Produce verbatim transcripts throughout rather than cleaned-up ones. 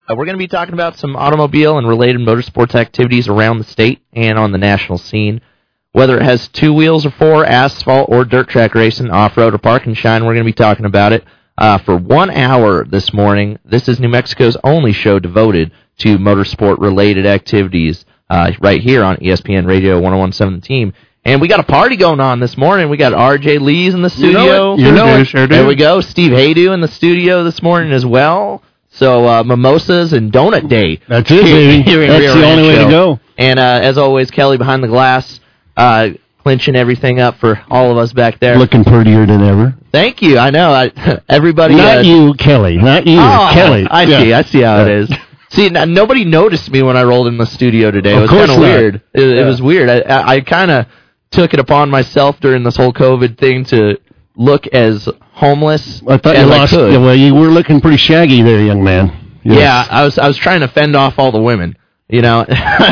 Uh, we're going to be talking about some automobile and related motorsports activities around the state and on the national scene. Whether it has two wheels or four, asphalt or dirt track racing, off-road or park and shine, we're going to be talking about it uh, for one hour this morning. This is New Mexico's only show devoted to motorsport-related activities uh, right here on E S P N Radio one oh one point seven The Team. And we got a party going on this morning. We got R J Lees in the studio. You know it. You know it. Sure do. There we go. Steve Haydu in the studio this morning as well. So uh, mimosas and donut day. That's it, baby. That's the only way to go. And uh, as always, Kelly behind the glass, uh, clinching everything up for all of us back there. Looking prettier than ever. Thank you. I know. I, everybody. Not uh, you, Kelly. Not you, oh, Kelly. I yeah. see. I see how it is. See, n- nobody noticed me when I rolled in the studio today. It of was kind of weird. It, yeah. it was weird. I, I, I kind of took it upon myself during this whole COVID thing to look as homeless I thought as you lost. I could. Yeah, well, you were looking pretty shaggy there, young man. Yes. Yeah, I was. I was trying to fend off all the women. You know,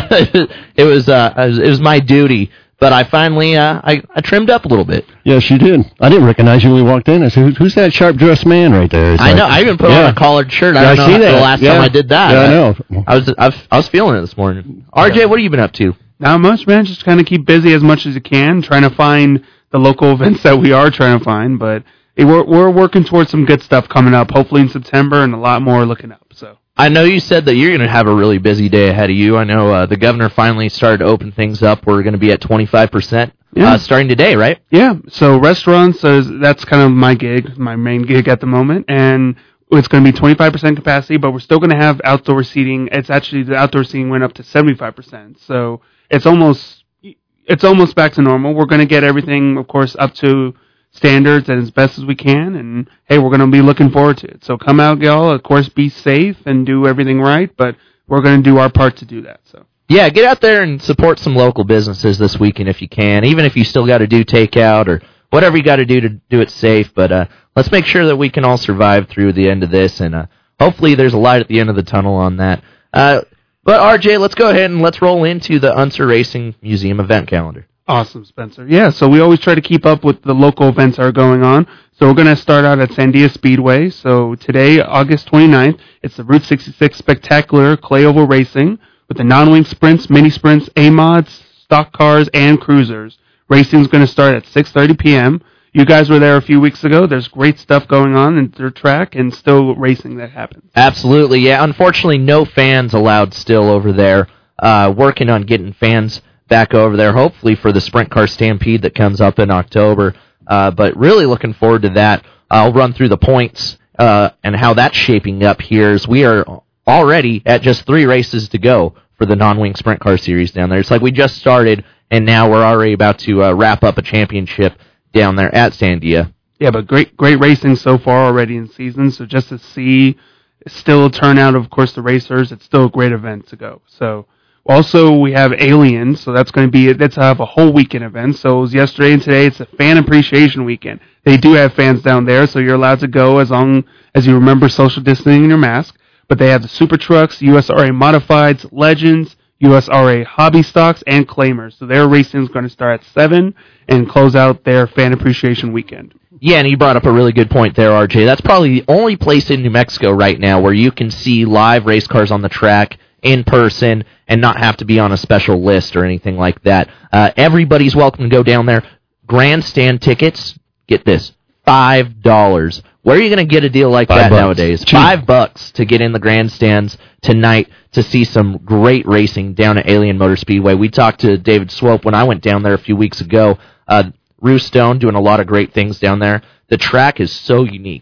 it was. Uh, it was my duty. But I finally, uh, I, I trimmed up a little bit. Yes, you did. I didn't recognize you when we walked in. I said, Who, "Who's that sharp-dressed man right there?" It's I like, know. I even put yeah. on a collared shirt. I yeah, don't I know see how, that. the last yeah. time I did that. Yeah, I, I know. I was. I was, I was feeling it this morning. R J, what have you been up to? Not much, man. Just kind of keep busy as much as you can, trying to find the local events that we are trying to find. But hey, we're we're working towards some good stuff coming up, hopefully in September, and a lot more looking up. So I know you said that you're going to have a really busy day ahead of you. I know uh, the governor finally started to open things up. We're going to be at twenty-five percent yeah. uh, starting today, right? Yeah. So restaurants, uh, that's kind of my gig, my main gig at the moment, and it's going to be twenty-five percent capacity, but we're still going to have outdoor seating. It's actually the outdoor seating went up to seventy-five percent. So it's almost it's almost back to normal. We're going to get everything, of course, up to standards and as best as we can, and hey, we're going to be looking forward to it. So come out, y'all. Of course, be safe and do everything right, but we're going to do our part to do that. So yeah, get out there and support some local businesses this weekend if you can, even if you still got to do takeout or whatever you got to do to do it safe. But uh, let's make sure that we can all survive through the end of this, and uh, hopefully there's a light at the end of the tunnel on that. Uh, but R J, let's go ahead and let's roll into the Unser Racing Museum event calendar. Awesome, Spencer. Yeah, so we always try to keep up with the local events that are going on. So we're going to start out at Sandia Speedway. So today, August twenty-ninth, it's the Route sixty-six Spectacular Clay Oval Racing with the non-wing sprints, mini sprints, A-mods, stock cars, and cruisers. Racing is going to start at six thirty p.m. You guys were there a few weeks ago. There's great stuff going on in their track and still racing that happens. Absolutely, yeah. Unfortunately, no fans allowed still over there. Uh, working on getting fans back over there, hopefully for the Sprint Car Stampede that comes up in October. Uh, but really looking forward to that. I'll run through the points uh, and how that's shaping up here as we are already at just three races to go for the non-wing Sprint Car Series down there. It's like we just started, and now we're already about to uh, wrap up a championship down there at Sandia. Yeah, but great great racing so far already in season, so just to see still a turnout of, of course, the racers, it's still a great event to go. So also, we have Aliens, so that's going to be, that's have a whole weekend event. So it was yesterday and today, it's a fan appreciation weekend. They do have fans down there, so you're allowed to go as long as you remember social distancing and your mask. But they have the Super Trucks, U S R A Modifieds, Legends, U S R A Hobby Stocks, and Claimers. So their racing is going to start at seven and close out their fan appreciation weekend. Yeah, and you brought up a really good point there, R J. That's probably the only place in New Mexico right now where you can see live race cars on the track in person and not have to be on a special list or anything like that. Uh, everybody's welcome to go down there. Grandstand tickets, get this, five dollars. Where are you going to get a deal like Five that bucks. nowadays? Cheap. Five bucks to get in the grandstands tonight to see some great racing down at Alien Motor Speedway. We talked to David Swope when I went down there a few weeks ago. Uh, Rue Stone doing a lot of great things down there. The track is so unique.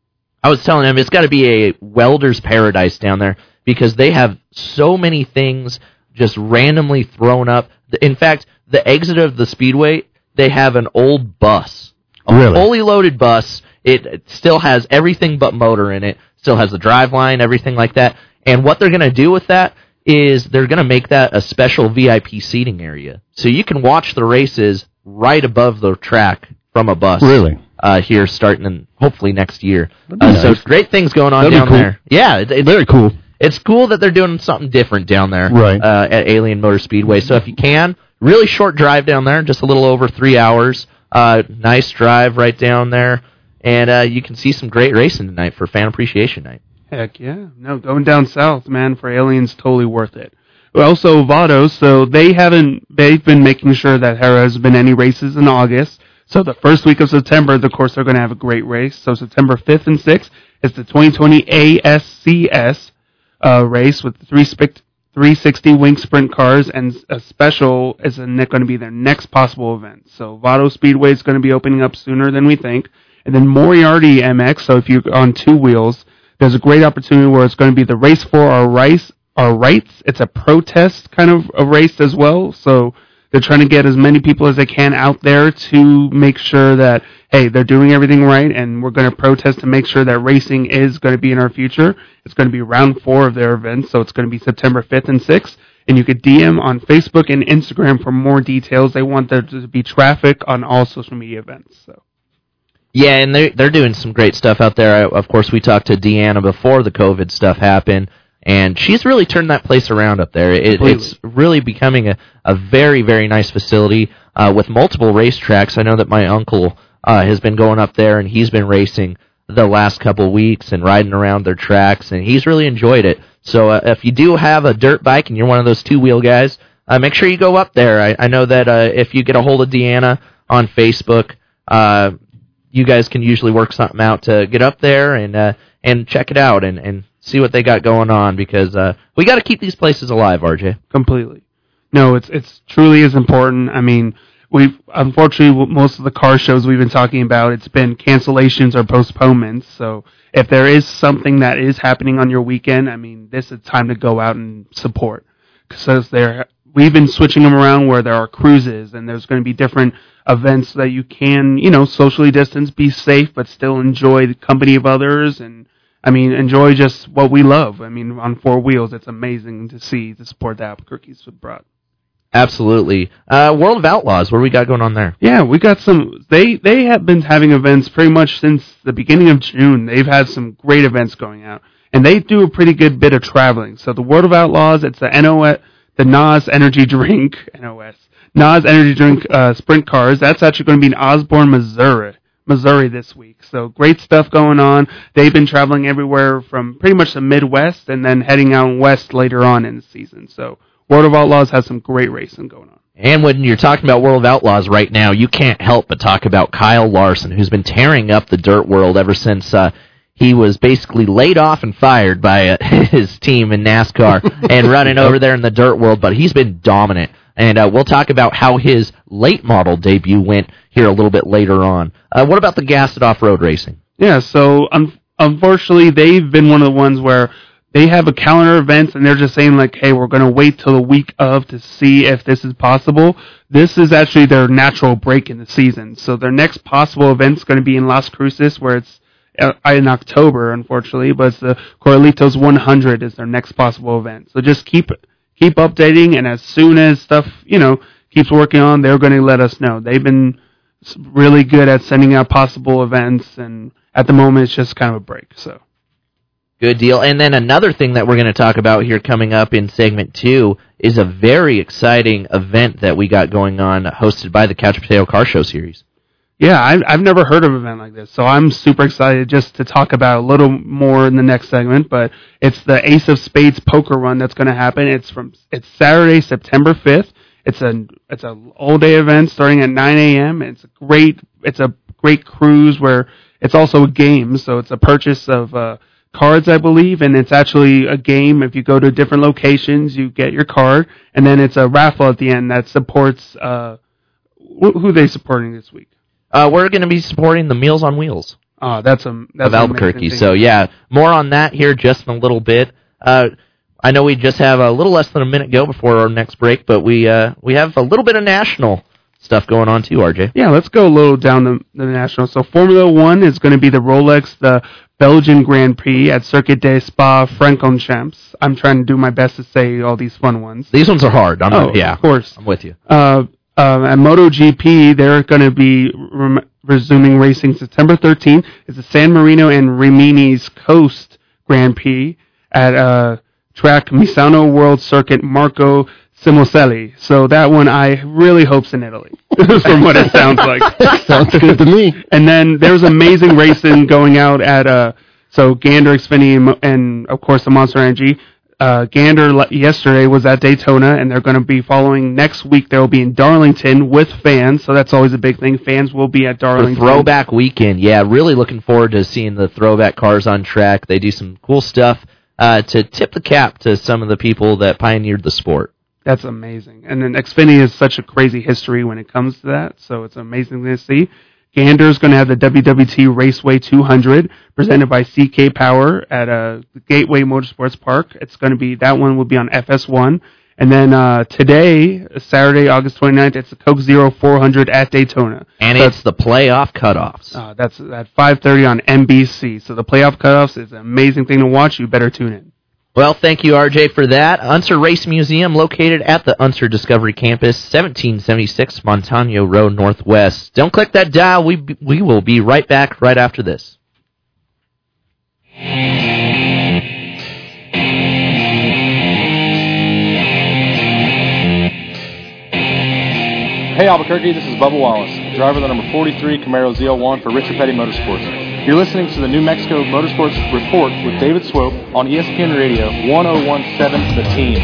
I was telling him it's got to be a welder's paradise down there because they have so many things just randomly thrown up. In fact, the exit of the speedway, they have an old bus. A Really? fully loaded bus. It, it still has everything but motor in it. Still has the driveline, everything like that. And what they're going to do with that is they're going to make that a special V I P seating area. So you can watch the races right above the track from a bus. Really? Uh, here starting in hopefully next year. That'd be Uh, nice. So great things going on That'd be down cool. there. Yeah, it, it's, Very cool. it's cool that they're doing something different down there Right. uh, at Alien Motor Speedway. So if you can, really short drive down there, just a little over three hours. Uh, nice drive right down there. And uh, you can see some great racing tonight for Fan Appreciation Night. Heck yeah. No, going down south, man, for Aliens, totally worth it. Also, Vado, so they haven't, they've been making sure that there has been any races in August. So the first week of September, of course, they're going to have a great race. So September fifth and sixth is the twenty twenty A S C S uh, race with the three, three sixty wing sprint cars, and a special is going to be their next possible event. So Vado Speedway is going to be opening up sooner than we think. And then Moriarty M X, so if you're on two wheels, there's a great opportunity where it's going to be the race for our rights. Our rights. It's a protest kind of a race as well. So they're trying to get as many people as they can out there to make sure that, hey, they're doing everything right, and we're going to protest to make sure that racing is going to be in our future. It's going to be round four of their event, so it's going to be September fifth and sixth. And you could D M on Facebook and Instagram for more details. They want there to be traffic on all social media events. So. Yeah, and they're, they're doing some great stuff out there. Of course, we talked to Deanna before the COVID stuff happened, and she's really turned that place around up there. It, it's really becoming a, a very, very nice facility uh, with multiple racetracks. I know that my uncle uh, has been going up there, and he's been racing the last couple weeks and riding around their tracks, and he's really enjoyed it. So uh, if you do have a dirt bike and you're one of those two-wheel guys, uh, make sure you go up there. I, I know that uh, if you get a hold of Deanna on Facebook, uh, you guys can usually work something out to get up there and uh, and check it out and, and see what they got going on, because uh, we got to keep these places alive, R J. Completely. No, it's it's truly is important. I mean, we've unfortunately most of the car shows we've been talking about, it's been cancellations or postponements. So if there is something that is happening on your weekend, I mean, this is time to go out and support, because there we've been switching them around where there are cruises and there's going to be different events that you can, you know, socially distance, be safe, but still enjoy the company of others, and I mean, enjoy just what we love. I mean, on four wheels, it's amazing to see the support that Albuquerque's brought. Absolutely. Uh, World of Outlaws, what do we got going on there? Yeah, we got some, they, they have been having events pretty much since the beginning of June. They've had some great events going out, and they do a pretty good bit of traveling. So the World of Outlaws, it's the N O S, the N O S Energy Drink, N O S, N O S Energy Drink uh, Sprint Cars. That's actually going to be in Osborne, Missouri. Missouri this week. So great stuff going on. They've been traveling everywhere from pretty much the Midwest and then heading out west later on in the season. So World of Outlaws has some great racing going on. And when you're talking about World of Outlaws right now, you can't help but talk about Kyle Larson, who's been tearing up the dirt world ever since uh, he was basically laid off and fired by uh, his team in NASCAR and running over there in the dirt world, but he's been dominant. And uh, we'll talk about how his late model debut went here a little bit later on. Uh, what about the Gasset Off-Road Racing? Yeah, so un- unfortunately, they've been one of the ones where they have a calendar of events, and they're just saying, like, hey, we're going to wait till the week of to see if this is possible. This is actually their natural break in the season. So their next possible event is going to be in Las Cruces, where it's uh, in October, unfortunately, but it's the Corralitos one hundred is their next possible event. So just keep keep updating, and as soon as stuff, you know, keeps working on, they're going to let us know. They've been really good at sending out possible events, and at the moment, it's just kind of a break, so. Good deal. And then another thing that we're going to talk about here coming up in segment two is a very exciting event that we got going on, hosted by the Couch Potato Car Show series. Yeah, I've, I've never heard of an event like this, so I'm super excited just to talk about a little more in the next segment, but it's the Ace of Spades poker run that's going to happen. It's from it's Saturday, September fifth. It's a it's a all-day event starting at nine a.m. It's a great it's a great cruise where it's also a game, so it's a purchase of uh, cards, I believe, and it's actually a game. If you go to different locations, you get your card, and then it's a raffle at the end that supports uh, wh- who are they supporting this week? Uh, we're going to be supporting the Meals on Wheels oh, that's a, that's of Albuquerque. So, yeah, more on that here just in a little bit. Uh, I know we just have a little less than a minute go before our next break, but we uh, we have a little bit of national stuff going on too, R J. Yeah, let's go a little down the, the national. So Formula One is going to be the Rolex, the Belgian Grand Prix at Circuit de Spa-Francorchamps. I'm trying to do my best to say all these fun ones. These ones are hard. I'm oh, not, yeah, of course. I'm with you. Uh, uh, at MotoGP, they're going to be rem- resuming racing September thirteenth. It's the San Marino and Rimini's Coast Grand Prix at uh, track Misano World Circuit Marco Simoselli. So that one I really hope's in Italy, from what it sounds like. Sounds good to me. And then there's amazing racing going out at uh, So Gander, Xfinity, and, and of course the Monster Energy. Uh, Gander le- yesterday was at Daytona, and they're going to be following next week. They'll be in Darlington with fans, so that's always a big thing. Fans will be at Darlington. For throwback weekend, yeah, really looking forward to seeing the throwback cars on track. They do some cool stuff uh, to tip the cap to some of the people that pioneered the sport. That's amazing. And then Xfinity is such a crazy history when it comes to that, so it's amazing to see. Gander's going to have the W W T Raceway two hundred presented by C K Power at uh, the Gateway Motorsports Park. It's going to be that one will be on F S one, and then uh, today, Saturday, August twenty-ninth, it's the Coke Zero four hundred at Daytona. And so it's the playoff cutoffs. Uh, that's at five thirty on N B C. So the playoff cutoffs is an amazing thing to watch. You better tune in. Well, thank you, R J, for that. Unser Race Museum, located at the Unser Discovery Campus, seventeen seventy-six Montano Road Northwest. Don't click that dial. We we will be right back right after this. Hey Albuquerque, this is Bubba Wallace, driver of the number forty-three Camaro Z L one for Richard Petty Motorsports. You're listening to the New Mexico Motorsports Report with David Swope on E S P N Radio one oh one point seven The Team.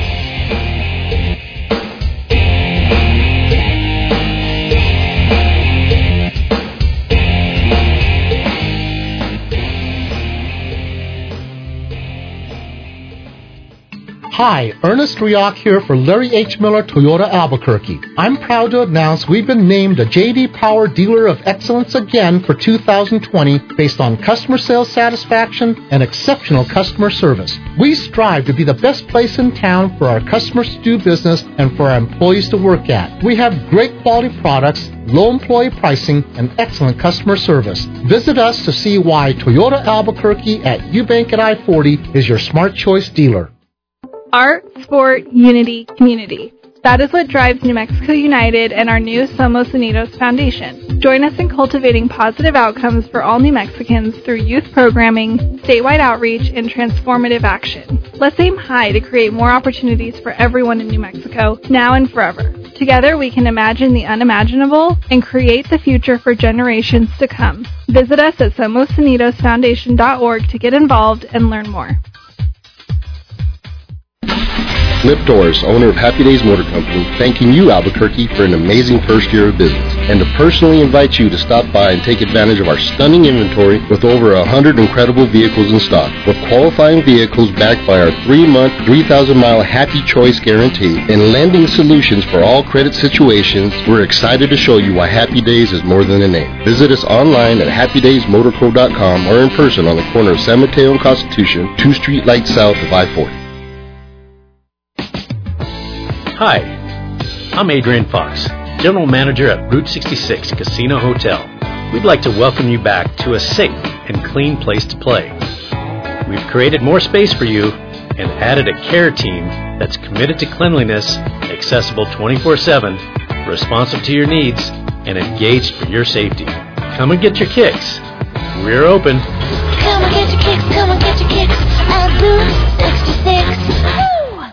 Hi, Ernest Rioch here for Larry H. Miller Toyota Albuquerque. I'm proud to announce we've been named a J D Power Dealer of Excellence again for two thousand twenty based on customer sales satisfaction and exceptional customer service. We strive to be the best place in town for our customers to do business and for our employees to work at. We have great quality products, low employee pricing, and excellent customer service. Visit us to see why Toyota Albuquerque at Eubank and I forty is your smart choice dealer. Art, sport, unity, community. That is what drives New Mexico United and our new Somos Unidos Foundation. Join us in cultivating positive outcomes for all New Mexicans through youth programming, statewide outreach, and transformative action. Let's aim high to create more opportunities for everyone in New Mexico, now and forever. Together we can imagine the unimaginable and create the future for generations to come. Visit us at somos unidos foundation dot org to get involved and learn more. Flip Doors, owner of Happy Days Motor Company, thanking you, Albuquerque, for an amazing first year of business, and to personally invite you to stop by and take advantage of our stunning inventory with over one hundred incredible vehicles in stock. With qualifying vehicles backed by our three-month, three thousand mile Happy Choice Guarantee and lending solutions for all credit situations, we're excited to show you why Happy Days is more than a name. Visit us online at happy days motor co dot com or in person on the corner of San Mateo and Constitution, two street lights south of I forty. Hi, I'm Adrian Fox, General Manager at Route sixty-six Casino Hotel. We'd like to welcome you back to a safe and clean place to play. We've created more space for you and added a care team that's committed to cleanliness, accessible twenty-four seven, responsive to your needs, and engaged for your safety. Come and get your kicks. We're open. Come and get your kicks, come and get your kicks at Route sixty-six.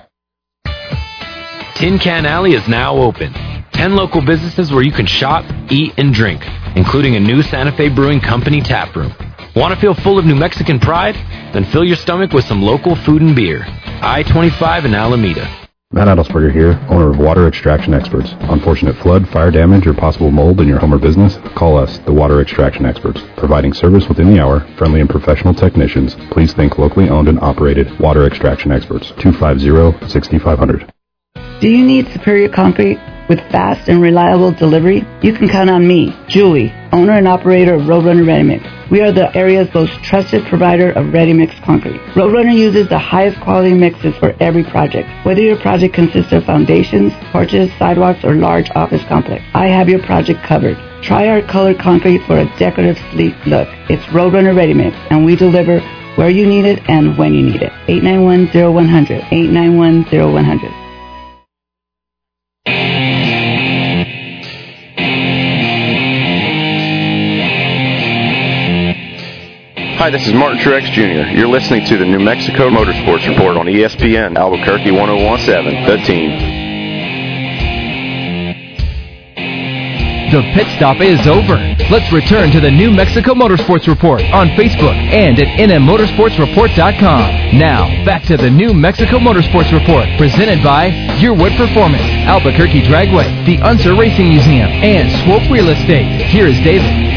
Tin Can Alley is now open. Ten local businesses where you can shop, eat, and drink, including a new Santa Fe Brewing Company tap room. Want to feel full of New Mexican pride? Then fill your stomach with some local food and beer. I twenty-five in Alameda. Matt Adelsberger here, owner of Water Extraction Experts. Unfortunate flood, fire damage, or possible mold in your home or business? Call us, the Water Extraction Experts. Providing service within the hour, friendly and professional technicians. Please think locally owned and operated Water Extraction Experts. two five zero, six five zero zero. Do you need superior concrete with fast and reliable delivery? You can count on me, Julie, owner and operator of Roadrunner Ready Mix. We are the area's most trusted provider of ready mix concrete. Roadrunner uses the highest quality mixes for every project. Whether your project consists of foundations, porches, sidewalks, or large office complex, I have your project covered. Try our colored concrete for a decorative, sleek look. It's Roadrunner Ready Mix, and we deliver where you need it and when you need it. eight nine one, zero one zero zero, eight nine one, zero one zero zero. Hi, this is Martin Truex Junior You're listening to the New Mexico Motorsports Report on E S P N Albuquerque one oh one point seven, The Team. The pit stop is over. Let's return to the New Mexico Motorsports Report on Facebook and at N M motorsports report dot com. Now, back to the New Mexico Motorsports Report, presented by Yearwood Performance, Albuquerque Dragway, the Unser Racing Museum, and Swope Real Estate. Here is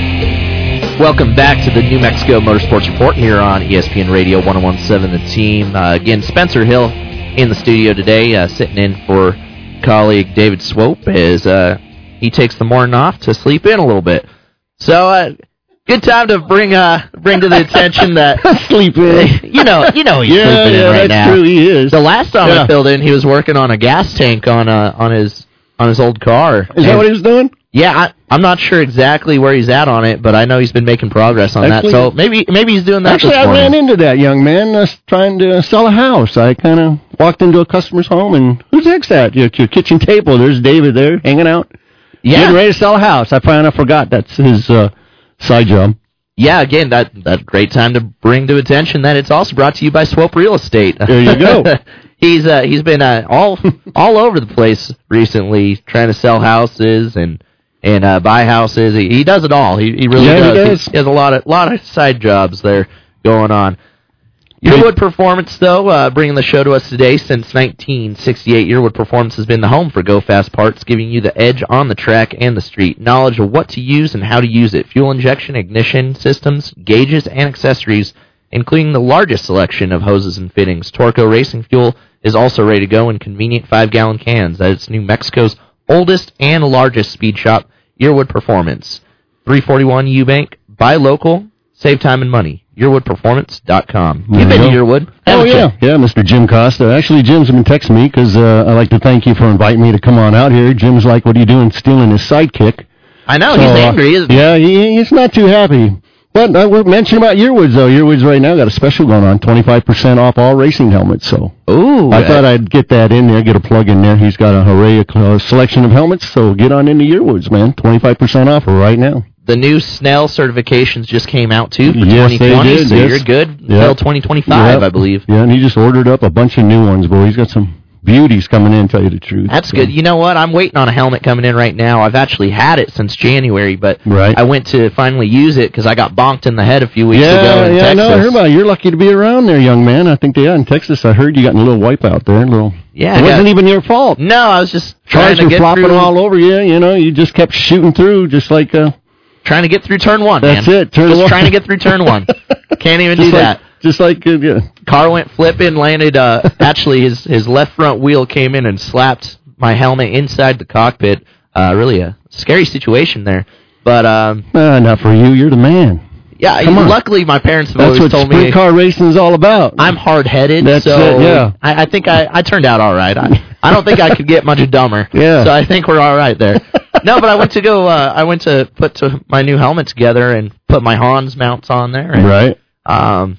David. Welcome back to the New Mexico Motorsports Report here on E S P N Radio one oh one point seven The Team. Uh, again, Spencer Hill in the studio today, uh, sitting in for colleague David Swope as uh, he takes the morning off to sleep in a little bit. So, uh, good time to bring uh, bring to the attention that sleep in. You know, you know he's yeah, sleeping yeah, in right that's now. True, he is. The last time yeah. I filled in, he was working on a gas tank on uh, on his on his old car. Is and, that what he was doing? Yeah, I, I'm not sure exactly where he's at on it, but I know he's been making progress on Actually, that. So maybe maybe he's doing that. Actually, this I morning. ran into that young man uh, trying to sell a house. I kind of walked into a customer's home, and who's the heck's that? Your, your kitchen table. There's David there hanging out. Yeah. Getting ready to sell a house. I finally forgot that's his uh, side job. Yeah, again, that that great time to bring to attention that it's also brought to you by Swope Real Estate. There you go. he's uh, he's been uh, all all over the place recently, trying to sell houses and and uh, buy houses. He, he does it all. He he really yeah, does. He, does. he has a lot of lot of side jobs there going on. Yearwood Performance, though, uh, bringing the show to us today. Since nineteen sixty-eight, Yearwood Performance has been the home for Go Fast parts, giving you the edge on the track and the street. Knowledge of what to use and how to use it. Fuel injection, ignition systems, gauges, and accessories, including the largest selection of hoses and fittings. Torco Racing Fuel is also ready to go in convenient five-gallon cans. That is New Mexico's oldest and largest speed shop, Yearwood Performance. three forty-one Eubank. Buy local. Save time and money. Yearwood Performance dot com. You've been to Yearwood. Oh, yeah. You? Yeah, Mister Jim Costa. Actually, Jim's been texting me because uh, I'd like to thank you for inviting me to come on out here. Jim's like, what are you doing stealing his sidekick? I know. So, he's angry, isn't uh, he? Yeah, he, he's not too happy. But uh, we're mentioning about Yearwoods, though. Yearwoods right now got a special going on, twenty-five percent off all racing helmets. So Ooh, I uh, thought I'd get that in there, get a plug in there. He's got a array of uh, selection of helmets, so get on into Yearwoods, man. twenty-five percent off right now. The new Snell certifications just came out, too, for yes, twenty twenty, they did, so yes. you're good Yep. until twenty twenty-five, Yep. I believe. Yeah, and he just ordered up a bunch of new ones, boy. He's got some beauties coming in, tell you the truth. That's so. good. You know what? I'm waiting on a helmet coming in right now. I've actually had it since January, but right. I went to finally use it because I got bonked in the head a few weeks yeah, ago in yeah, Texas. no, I heard about it. You're lucky to be around there, young man. I think they are in Texas. I heard you got in a little wipeout there. A little. Yeah, it I wasn't got, even your fault. No, I was just trying Cars to were get flopping through, all over you. You know, you just kept shooting through, just like. Uh, trying to get through turn one, That's man. it, turn just one. trying to get through turn one. Can't even just do like, that. Just like uh, yeah. Car went flipping, landed. Uh, actually, his his left front wheel came in and slapped my helmet inside the cockpit. Uh, really a scary situation there. But um, uh, not for you. You're the man. Yeah, Come on. luckily my parents have That's always what told sprint me car racing is all about. I'm hard-headed, That's so it, yeah. I, I think I, I turned out all right. I, I don't think I could get much dumber. Yeah. So I think we're all right there. No, but I went to go. Uh, I went to put to my new helmet together and put my Hans mounts on there. And, right. Um,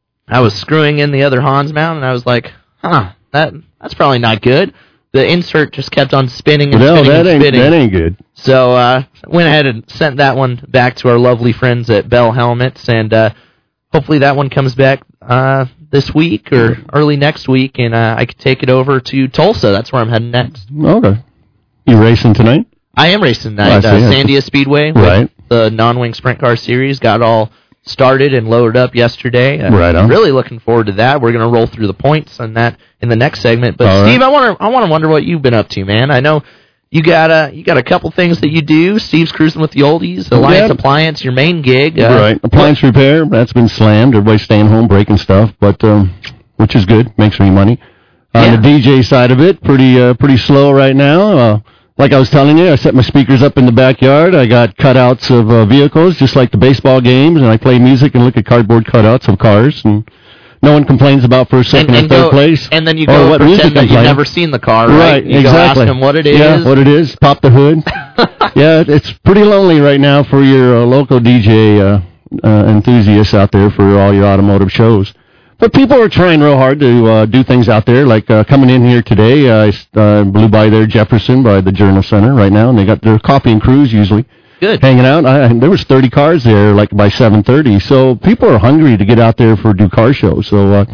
I was screwing in the other Hans mount, and I was like, "Huh, that that's probably not good." The insert just kept on spinning and no, spinning that and ain't spinning. that ain't good. So uh, went ahead and sent that one back to our lovely friends at Bell Helmets, and uh, hopefully that one comes back uh, this week or early next week, and uh, I could take it over to Tulsa. That's where I'm heading next. Okay. You racing tonight? I am racing tonight. Oh, uh, I see. Sandia Speedway, Right. with the non-wing sprint car series, got all started and loaded up yesterday. Uh, Right on. Really looking forward to that. We're going to roll through the points on that in the next segment. But All Steve, right. I want to I want to wonder what you've been up to, man. I know you got a you got a couple things that you do. Steve's cruising with the oldies, Alliance Yeah. Appliance, your main gig. Uh, right. Appliance repair, that's been slammed. Everybody's staying home breaking stuff, but um, which is good. Makes me money. On Yeah. the D J side of it, pretty uh, pretty slow right now. Uh, like I was telling you, I set my speakers up in the backyard. I got cutouts of uh, vehicles, just like the baseball games, and I play music and look at cardboard cutouts of cars, and no one complains about first, second, and, and, and third go, place. and then you or go what music pretend that I'm you've playing. never seen the car, right? Right, You exactly. go ask them what it is. Yeah, what it is. Pop the hood. Yeah, it's pretty lonely right now for your uh, local D J uh, uh, enthusiasts out there for all your automotive shows. But people are trying real hard to uh, do things out there. Like uh, coming in here today, uh, I uh, blew by there Jefferson by the Journal Center right now, and they got their coffee and cruise usually. Good. Hanging out. I, there was thirty cars there, like by seven thirty. So people are hungry to get out there for do car shows. So, uh,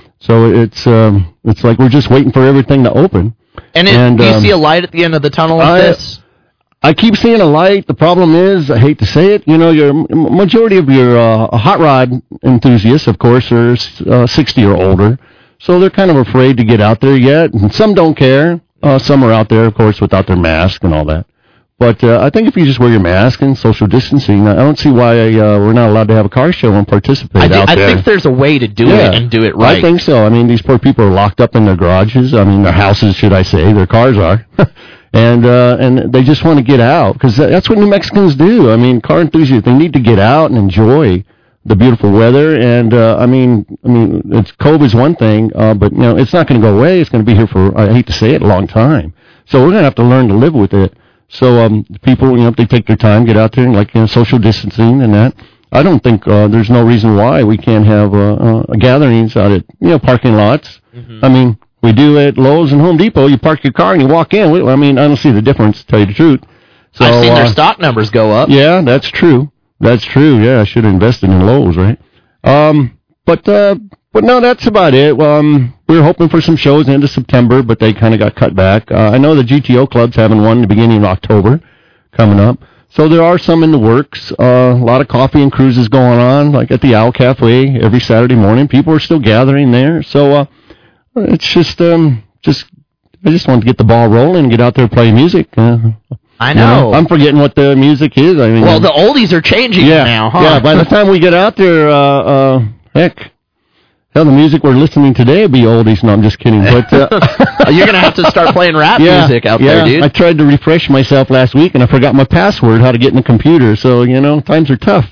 so it's um, it's like we're just waiting for everything to open. And, it, And, do you um, see a light at the end of the tunnel of I- this? I keep seeing a light. The problem is, I hate to say it, you know, your majority of your uh, hot rod enthusiasts, of course, are uh, sixty or older, so they're kind of afraid to get out there yet. And some don't care. Uh, some are out there, of course, without their mask and all that. But uh, I think if you just wear your mask and social distancing, I don't see why uh, we're not allowed to have a car show and participate I, th- out I there. think there's a way to do Yeah. it and do it right. I think so. I mean, these poor people are locked up in their garages. I mean, their houses, should I say. Their cars are. and uh, and they just want to get out because that's what New Mexicans do. I mean, car enthusiasts, they need to get out and enjoy the beautiful weather. And, uh, I mean, I mean, it's COVID's one thing, uh, but, you know, it's not going to go away. It's going to be here for, I hate to say it, a long time. So we're going to have to learn to live with it. So um, people, you know, if they take their time, get out there and, like, you know, social distancing and that. I don't think uh, there's no reason why we can't have uh, uh, gatherings out at, you know, parking lots. Mm-hmm. I mean, we do at Lowe's and Home Depot. You park your car and you walk in. We, I mean, I don't see the difference, to tell you the truth. So, I've seen their uh, stock numbers go up. Yeah, that's true. That's true. Yeah, I should have invested in Lowe's, right? Um, but uh, but no, that's about it. Um, we were hoping for some shows into September, but they kind of got cut back. Uh, I know the G T O club's having one in the beginning of October coming up. So there are some in the works. Uh, a lot of coffee and cruises going on, like at the Owl Cafe every Saturday morning. People are still gathering there. So uh, it's just um, just I just want to get the ball rolling and get out there and play music. Uh, I know. You know. I'm forgetting what the music is. I mean, well, the oldies are changing yeah, now, huh? Yeah, by the time we get out there, uh, uh, heck, hell, the music we're listening today will be oldies. No, I'm just kidding. But uh, you're going to have to start playing rap yeah, music out yeah. there, dude. I tried to refresh myself last week, and I forgot my password, how to get in the computer. So, you know, times are tough.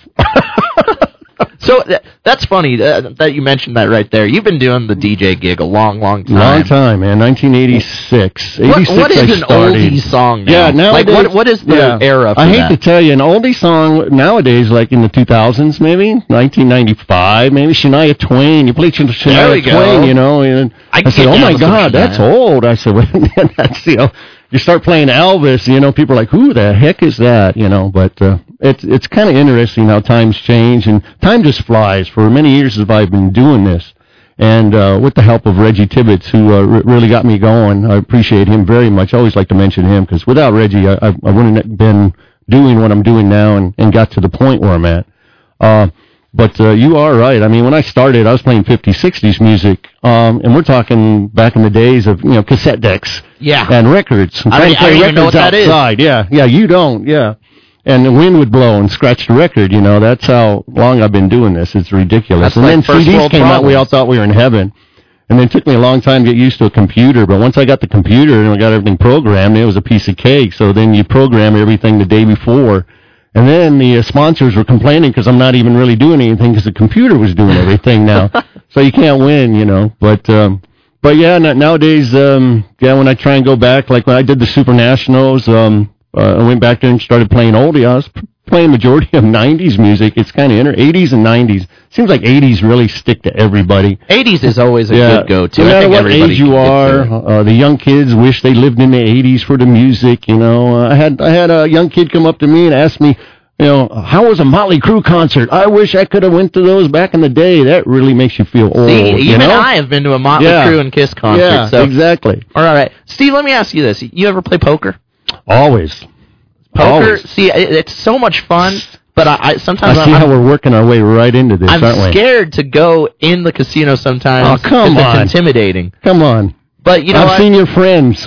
So th- that's funny uh, that you mentioned that right there. You've been doing the D J gig a long, long time. Long time, man. nineteen eighty-six. What, what is I an started. oldie song now? Yeah, nowadays, like what, what is the yeah. era for I hate that? to tell you, an oldie song nowadays, like in the two thousands, maybe nineteen ninety-five, maybe Shania Twain. You play Shania There we Twain, go. you know, and I, I said, "Oh down my with some God, that's Shania. old." I said, "Well, that's you know." You start playing Elvis, you know, people are like, "Who the heck is that?" You know, but uh, it's it's kind of interesting how times change, and time just flies. For many years, as I've been doing this, and uh, with the help of Reggie Tibbetts, who uh, r- really got me going, I appreciate him very much. I always like to mention him because without Reggie, I, I, I wouldn't have been doing what I'm doing now, and, and got to the point where I'm at. Uh, But uh, you are right. I mean, when I started, I was playing fifties, sixties music, um, and we're talking back in the days of, you know, cassette decks Yeah. and records. And I trying don't- to I play don't even know records what that is. outside. Yeah, yeah, you don't, yeah. And the wind would blow and scratch the record, you know. That's how long I've been doing this. It's ridiculous. That's and like then first C Ds world came out, we problems. all thought we were in heaven. And then it took me a long time to get used to a computer, but once I got the computer and I got everything programmed, it was a piece of cake. So then you program everything the day before. And then the uh, sponsors were complaining because I'm not even really doing anything because the computer was doing everything now. So you can't win, you know. But um, but yeah, n- nowadays, um, yeah, when I try and go back, like when I did the Super Nationals, um, uh, I went back there and started playing oldie. I was p- playing majority of nineties music. It's kind of inter- eighties and nineties. Seems like eighties really stick to everybody. eighties is always a Yeah. good go-to. No I matter think what everybody age you can get are, through it. uh, the young kids wish they lived in the eighties for the music. You know, uh, I had I had a young kid come up to me and ask me, you know, how was a Motley Crue concert? I wish I could have went to those back in the day. That really makes you feel old. See, you even know? I have been to a Motley Yeah. Crue and Kiss concert. Yeah, so. exactly. All right. Steve, let me ask you this. You ever play poker? Always. Poker, Always. see, it, it's so much fun, but I, I sometimes I see I'm, how we're working our way right into this, I'm aren't we? scared to go in the casino sometimes. Oh, come 'cause on. It's intimidating. Come on. But you know I've what? seen your friends.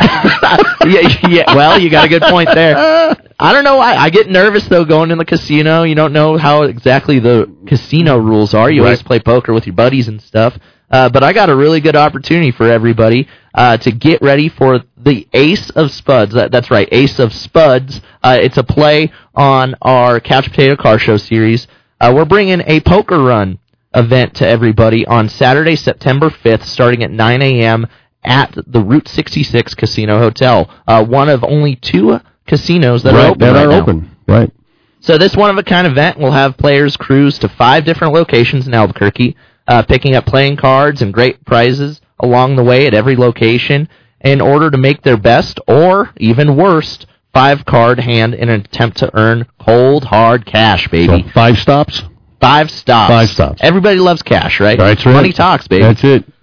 yeah, yeah, well, you got a good point there. I don't know why. I get nervous, though, going in the casino. You don't know how exactly the casino rules are. You Right. always play poker with your buddies and stuff. Uh, but I got a really good opportunity for everybody uh, to get ready for the Ace of Spuds. That, that's right, Ace of Spuds. Uh, it's a play on our Couch Potato Car Show series. Uh, we're bringing a poker run event to everybody on Saturday, September fifth, starting at nine a.m. at the Route sixty-six Casino Hotel, uh, one of only two casinos that right, are open that right are now. open. Right. So this one-of-a-kind event will have players cruise to five different locations in Albuquerque, uh, picking up playing cards and great prizes along the way at every location in order to make their best or even worst five-card hand in an attempt to earn cold, hard cash, baby. So five stops? Five stops. Five stops. Everybody loves cash, right? That's right. Money talks, baby. That's it.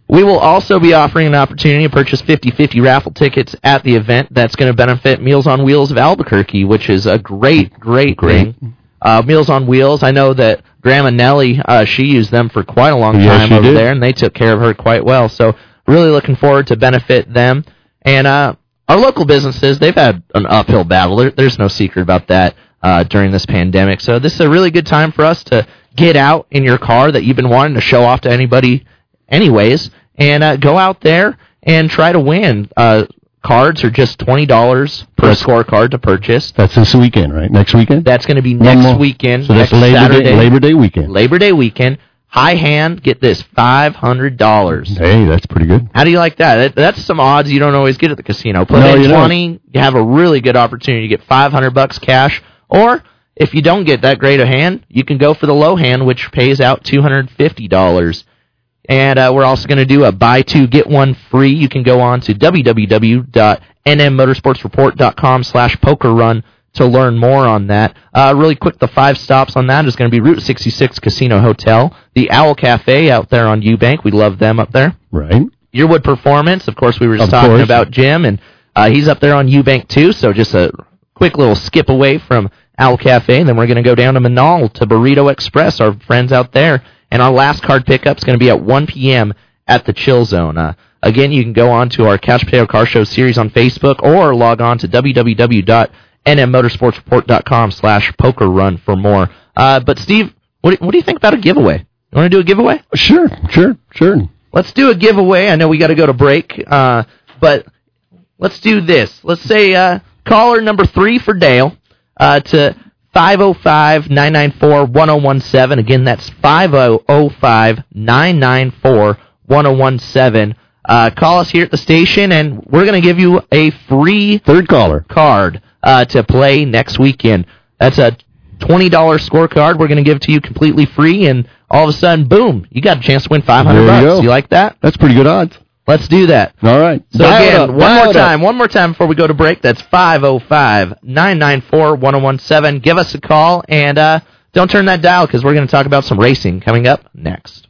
We will also be offering an opportunity to purchase fifty-fifty raffle tickets at the event. That's going to benefit Meals on Wheels of Albuquerque, which is a great, great, great. thing. Uh, Meals on Wheels, I know that Grandma Nellie, uh, she used them for quite a long Yes, time she over did. there, and they took care of her quite well. So really looking forward to benefit them. And uh, our local businesses, they've had an uphill battle. There, there's no secret about that uh, during this pandemic. So this is a really good time for us to get out in your car that you've been wanting to show off to anybody anyways, and uh, go out there and try to win. Uh, cards are just twenty dollars per That's- scorecard to purchase. That's this weekend, right? Next weekend? That's going to be One next more. weekend. So that's next Labor Saturday. Day, Labor Day weekend. Labor Day weekend. High hand, get this, five hundred dollars. Hey, that's pretty good. How do you like that? that? That's some odds you don't always get at the casino. Put No, in you don't. twenty, you have a really good opportunity to get five hundred bucks cash. Or if you don't get that great a hand, you can go for the low hand, which pays out two hundred fifty dollars. And uh, we're also going to do a buy two, get one free. You can go on to w w w dot n m motorsports report dot com slash poker run to learn more on that. Uh, really quick, the five stops on that is going to be Route sixty-six Casino Hotel, the Owl Cafe out there on Eubank. We love them up there. Right. Yearwood Performance, of course, we were just Of talking course. about Jim, and uh, he's up there on Eubank too, so just a quick little skip away from Owl Cafe, and then we're going to go down to Manal to Burrito Express, our friends out there, and our last card pickup is going to be at one p.m. at the Chill Zone. Uh, again, you can go on to our Couch Potato Car Show series on Facebook or log on to w w w dot n m motorsports report dot com slash poker run for more. Uh, but, Steve, what do, what do you think about a giveaway? You want to do a giveaway? Sure, sure, sure. Let's do a giveaway. I know we got to go to break, uh, but let's do this. Let's say uh, caller number three for Dale uh, to five oh five, nine nine four, one oh one seven. Again, that's five oh five, nine nine four, one oh one seven. Uh, call us here at the station, and we're going to give you a free third caller card uh, to play next weekend. That's a twenty dollars scorecard we're going to give to you completely free, and all of a sudden, boom, you got a chance to win five hundred There you bucks. go. You like that? That's pretty good odds. Let's do that. All right. So Dial it again, up, one dial more it up. time, one more time before we go to break. That's five oh five, nine nine four, one oh one seven. Give us a call, and uh, don't turn that dial because we're going to talk about some racing coming up next.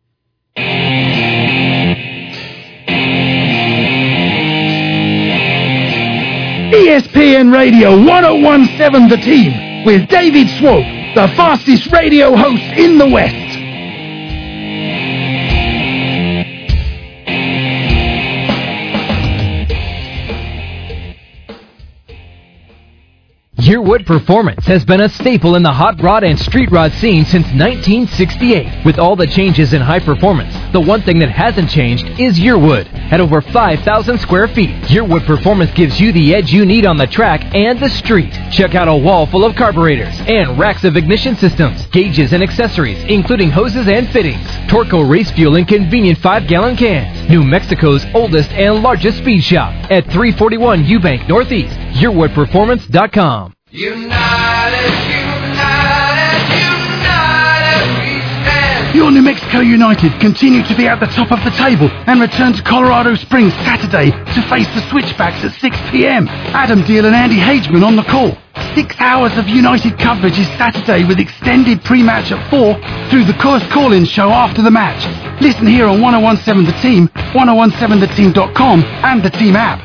E S P N Radio ten seventeen The Team with David Swope, the fastest radio host in the West. Yearwood Performance has been a staple in the hot rod and street rod scene since nineteen sixty-eight. With all the changes in high performance, the one thing that hasn't changed is Yearwood. At over five thousand square feet, Yearwood Performance gives you the edge you need on the track and the street. Check out a wall full of carburetors and racks of ignition systems, gauges and accessories, including hoses and fittings. Torco race fuel in convenient five-gallon cans. New Mexico's oldest and largest speed shop at three forty-one Eubank Northeast. Yearwood Performance dot com. Your New Mexico United continue to be at the top of the table and return to Colorado Springs Saturday to face the Switchbacks at six p.m. Adam Deal and Andy Hageman on the call. Six hours of United coverage is Saturday with extended pre-match at four through the course call-in show after the match. Listen here on ten seventeen The Team, ten seventeen the team dot com and the Team app.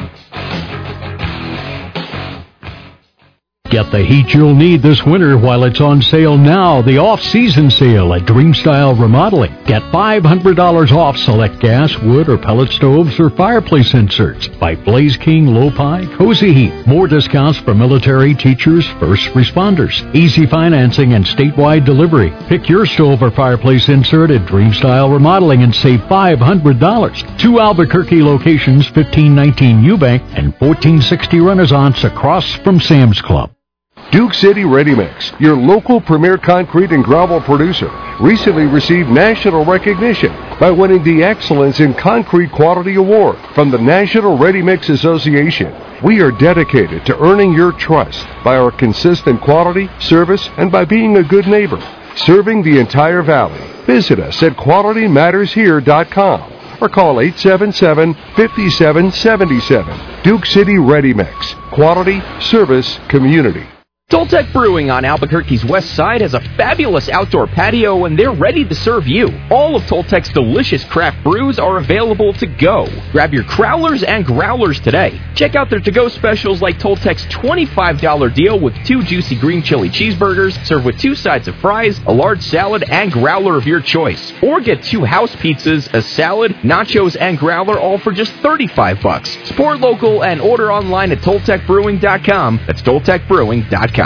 Get the heat you'll need this winter while it's on sale now. The off-season sale at Dreamstyle Remodeling. Get five hundred dollars off select gas, wood, or pellet stoves or fireplace inserts by Blaze King, Low-Pi, Cozy Heat. More discounts for military, teachers, first responders. Easy financing and statewide delivery. Pick your stove or fireplace insert at Dreamstyle Remodeling and save five hundred dollars. Two Albuquerque locations, fifteen nineteen Eubank and fourteen sixty Renaissance across from Sam's Club. Duke City Ready Mix, your local premier concrete and gravel producer, recently received national recognition by winning the Excellence in Concrete Quality Award from the National Ready Mix Association. We are dedicated to earning your trust by our consistent quality, service, and by being a good neighbor, serving the entire valley. Visit us at quality matters here dot com or call eight seven seven, five seven seven seven. Duke City Ready Mix, quality, service, community. Toltec Brewing on Albuquerque's west side has a fabulous outdoor patio, and they're ready to serve you. All of Toltec's delicious craft brews are available to go. Grab your crowlers and growlers today. Check out their to-go specials like Toltec's twenty-five dollars deal with two juicy green chili cheeseburgers, served with two sides of fries, a large salad, and growler of your choice. Or get two house pizzas, a salad, nachos, and growler, all for just thirty-five bucks. Support local and order online at Toltec Brewing dot com. That's Toltec Brewing dot com.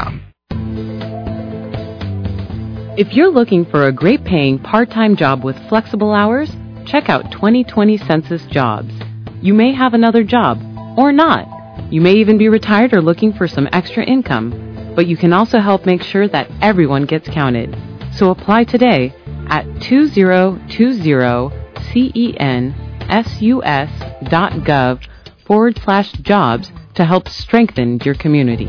If you're looking for a great-paying part-time job with flexible hours, check out twenty twenty Census Jobs. You may have another job, or not. You may even be retired or looking for some extra income, but you can also help make sure that everyone gets counted. So apply today at two thousand twenty census dot gov forward slash jobs to help strengthen your community.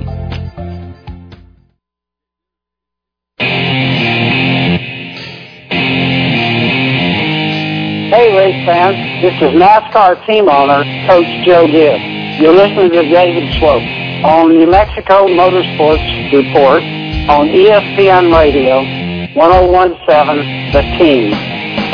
Hey race fans, this is NASCAR team owner, Coach Joe Gibbs. You're listening to David Swope on New Mexico Motorsports Report on E S P N Radio, ten seventeen, The Team.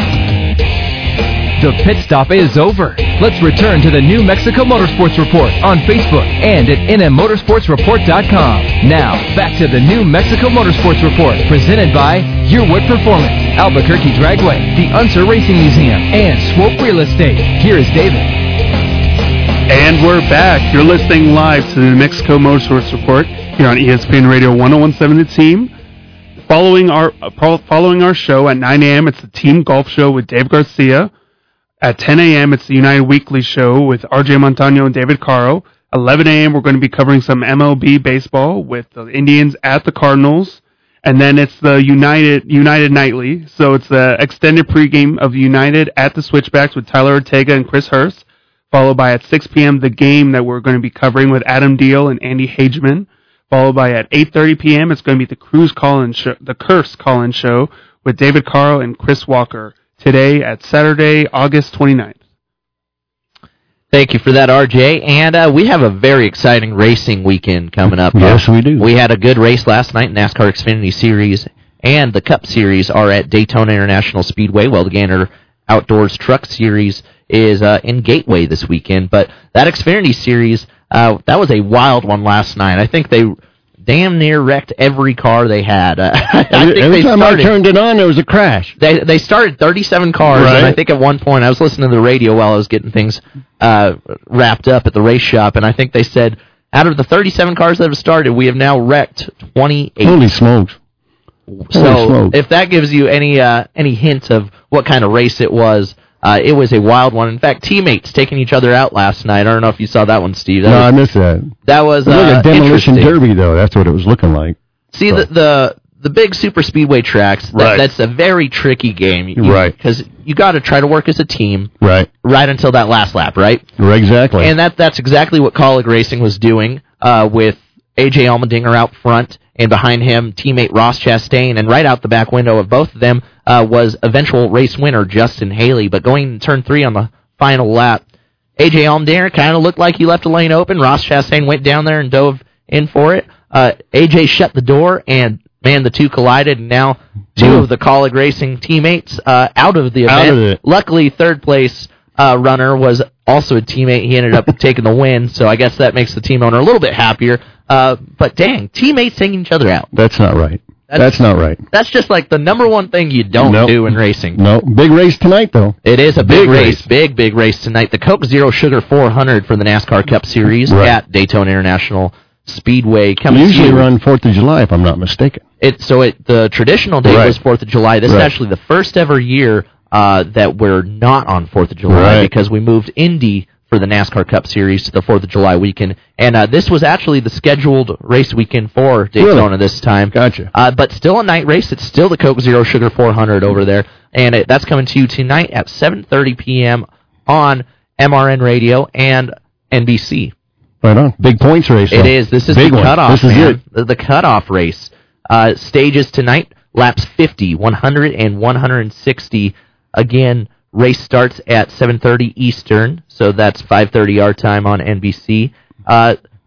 The pit stop is over. Let's return to the New Mexico Motorsports Report on Facebook and at N M motorsports report dot com. Now, back to the New Mexico Motorsports Report, presented by Yearwood Performance, Albuquerque Dragway, the Unser Racing Museum, and Swope Real Estate. Here is David. And we're back. You're listening live to the New Mexico Motorsports Report here on E S P N Radio ten seventeen, The Team. Following our uh, following our show at nine a.m., it's the Team Golf Show with Dave Garcia. At ten a.m., it's the United Weekly Show with R J Montano and David Caro. eleven a.m., we're going to be covering some M L B baseball with the Indians at the Cardinals. And then it's the United United Nightly. So it's the extended pregame of United at the Switchbacks with Tyler Ortega and Chris Hurst. Followed by at six p.m., the game that we're going to be covering with Adam Deal and Andy Hageman. Followed by at eight thirty p.m., it's going to be the Cruise Call-In show, the Curse Call-In Show with David Caro and Chris Walker. Today at Saturday, August twenty-ninth. Thank you for that, R J. And uh, we have a very exciting racing weekend coming up. Yes, uh, we do. We had a good race last night. NASCAR Xfinity Series and the Cup Series are at Daytona International Speedway, while the Gander Outdoors Truck Series is uh, in Gateway this weekend. But that Xfinity Series, uh, that was a wild one last night. I think they damn near wrecked every car they had. Uh, I every think every they time started, I turned it on, there was a crash. They they started thirty-seven cars, Right. and I think at one point I was listening to the radio while I was getting things uh, wrapped up at the race shop, and I think they said out of the thirty-seven cars that have started, we have now wrecked twenty-eight. Holy smokes. So Holy smokes. if that gives you any uh, any hint of what kind of race it was, uh, it was a wild one. In fact, teammates taking each other out last night. I don't know if you saw that one, Steve. That no, was, I missed that. That was It was like uh, a demolition interesting. derby, though. That's what it was looking like. See, So- the, the the big super speedway tracks, that, Right. that's a very tricky game. You, Right. Because you got to try to work as a team Right. right until that last lap, right? Right, exactly. And that that's exactly what Colleague Racing was doing uh, with A J Allmendinger out front, and behind him, teammate Ross Chastain, and right out the back window of both of them uh, was eventual race winner Justin Haley. But going to turn three on the final lap, A J Allmendinger kind of looked like he left a lane open. Ross Chastain went down there and dove in for it. Uh, A J shut the door, and man, the two collided, and now two Ooh. of the Colleague Racing teammates uh, out of the Out event. of it. Luckily, third place uh, runner was also a teammate. He ended up taking the win, so I guess that makes the team owner a little bit happier. Uh, but dang, teammates taking each other out. That's not right. That's, That's not right. That's just like the number one thing you don't Nope. do in racing. No. Big race tonight, though. It is a big, Big race, race. big, big race tonight. The Coke Zero Sugar four hundred for the NASCAR Cup Series Right. at Daytona International Speedway. You Coming usually to you. run fourth of July, if I'm not mistaken. It, so it, the traditional date Right. was fourth of July. This Right. is actually the first ever year uh, that we're not on fourth of July Right. because we moved Indy for the NASCAR Cup Series to the fourth of July weekend. And uh, this was actually the scheduled race weekend for Daytona Really? this time. Gotcha. Uh, but still a night race. It's still the Coke Zero Sugar four hundred over there. And it, that's coming to you tonight at seven thirty p.m. on M R N Radio and N B C. Right on. Big points race. It though. is. This is Big the one. cutoff, This is man. it. The, the cutoff race. Uh, stages tonight, laps fifty, one hundred, and one hundred sixty. Again, race starts at seven thirty Eastern, so that's five thirty our time on N B C. Uh,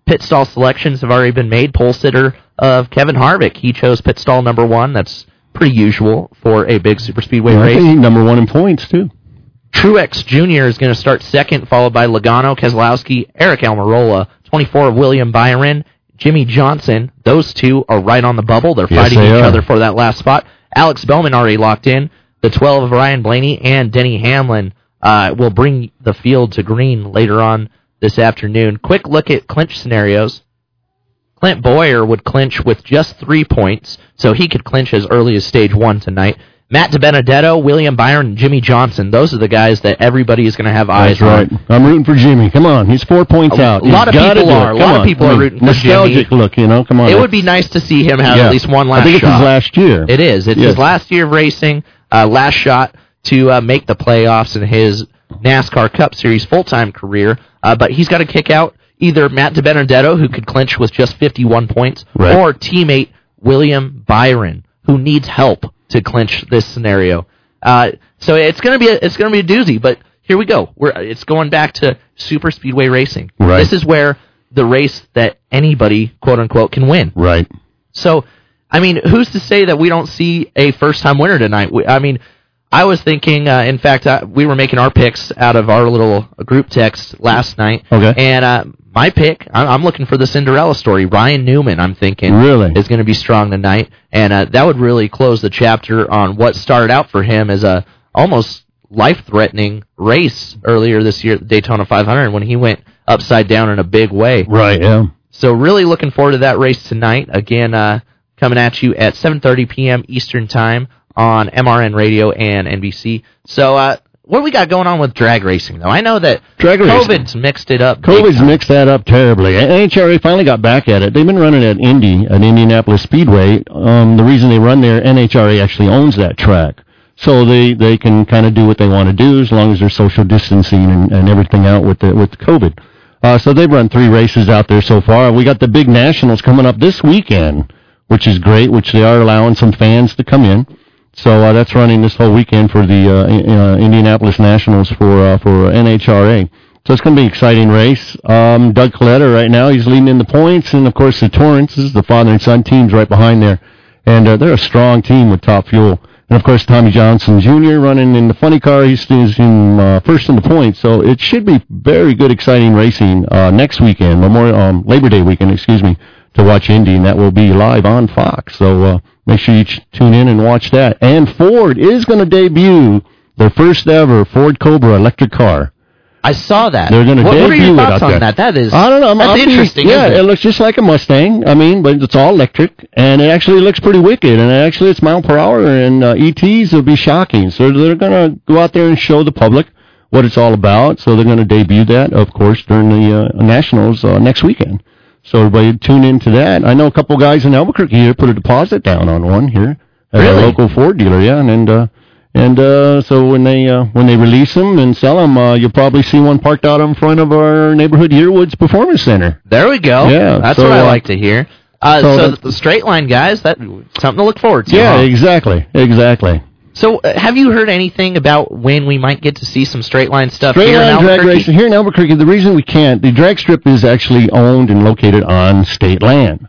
pit stall selections have already been made. Pole sitter of Kevin Harvick, he chose pit stall number one. That's pretty usual for a big superspeedway yeah, race. I think he's number one in points, too. Truex Junior is going to start second, followed by Logano, Keselowski, Eric Almirola, twenty-four of William Byron, Jimmy Johnson. Those two are right on the bubble. They're Yes, fighting they each are. other for that last spot. Alex Bowman already locked in. The twelve of Ryan Blaney and Denny Hamlin uh, will bring the field to green later on this afternoon. Quick look at clinch scenarios. Clint Boyer would clinch with just three points, so he could clinch as early as stage one tonight. Matt DiBenedetto, William Byron, and Jimmy Johnson, those are the guys that everybody is going to have eyes That's right. on. I'm rooting for Jimmy. Come on. He's four points A out. lot He's of gotta people do are. it. A Come lot of on. people I are mean, rooting for nostalgic Jimmy. look, you know. Come on. It would be nice to see him have Yeah. at least one last I think it's shot. his last year. It is. It's Yes. his last year of racing, uh, last shot to uh, make the playoffs in his NASCAR Cup Series full-time career. Uh, but he's got to kick out either Matt DiBenedetto, who could clinch with just fifty-one points, Right. or teammate William Byron, who needs help to clinch this scenario. Uh, so it's going to be a, it's going to be a doozy. But here we go. We're it's going back to super speedway racing. Right. This is where the race that anybody, quote unquote, can win. Right. So, I mean, who's to say that we don't see a first-time winner tonight? We, I mean, I was thinking, uh, in fact, uh, we were making our picks out of our little group text last night. Okay. And uh, my pick, I'm, I'm looking for the Cinderella story. Ryan Newman, I'm thinking, Really? is going to be strong tonight. And uh, that would really close the chapter on what started out for him as a almost life-threatening race earlier this year at the Daytona five hundred when he went upside down in a big way. Right, yeah. So really looking forward to that race tonight. Again, uh, coming at you at seven thirty p.m. Eastern Time on M R N Radio and N B C. So uh, what do we got going on with drag racing, though? I know that Drag racing. COVID's mixed it up. big COVID's time. mixed that up terribly. N H R A finally got back at it. They've been running at Indy, at Indianapolis Speedway. Um, the reason they run there, N H R A actually owns that track. So they, they can kind of do what they want to do as long as there's social distancing and, and everything out with the with the COVID. Uh, so they've run three races out there so far. We got the big nationals coming up this weekend, which is great, which they are allowing some fans to come in. So uh, that's running this whole weekend for the uh, uh, Indianapolis Nationals for uh, for N H R A. So it's going to be an exciting race. Um, Doug Coletta right now, he's leading in the points, and of course the Torrances, the father and son teams right behind there. And uh, they're a strong team with Top Fuel. And of course Tommy Johnson Junior running in the funny car, he's, he's in uh, first in the points. So it should be very good, exciting racing uh, next weekend, Memorial um, Labor Day weekend, excuse me, to watch Indy, and that will be live on Fox. So uh, make sure you ch- tune in and watch that. And Ford is going to debut their first ever Ford Cobra electric car. I saw that. They're going to what, debut what are your it thoughts out on there. that? That is I don't know. I'm, that's I'll be- interesting. Yeah, isn't it it? looks just like a Mustang. I mean, but it's all electric, and it actually looks pretty wicked. And actually, it's mile per hour, and uh, E Ts will be shocking. So they're going to go out there and show the public what it's all about. So they're going to debut that, of course, during the uh, Nationals uh, next weekend. So everybody tune into that. I know a couple guys in Albuquerque here put a deposit down on one here at Really? a local Ford dealer. Yeah, and and uh, and uh, so when they uh, when they release them and sell them, uh, you'll probably see one parked out in front of our neighborhood Yearwoods Performance Center. There we go. Yeah, That's so, what I uh, like to hear. Uh, so so that- the straight line guys, that something to look forward to. Yeah, huh? exactly, exactly. So uh, have you heard anything about when we might get to see some straight line stuff Straight here in line drag Albuquerque? racing here in Albuquerque. The reason we can't, the drag strip is actually owned and located on state land.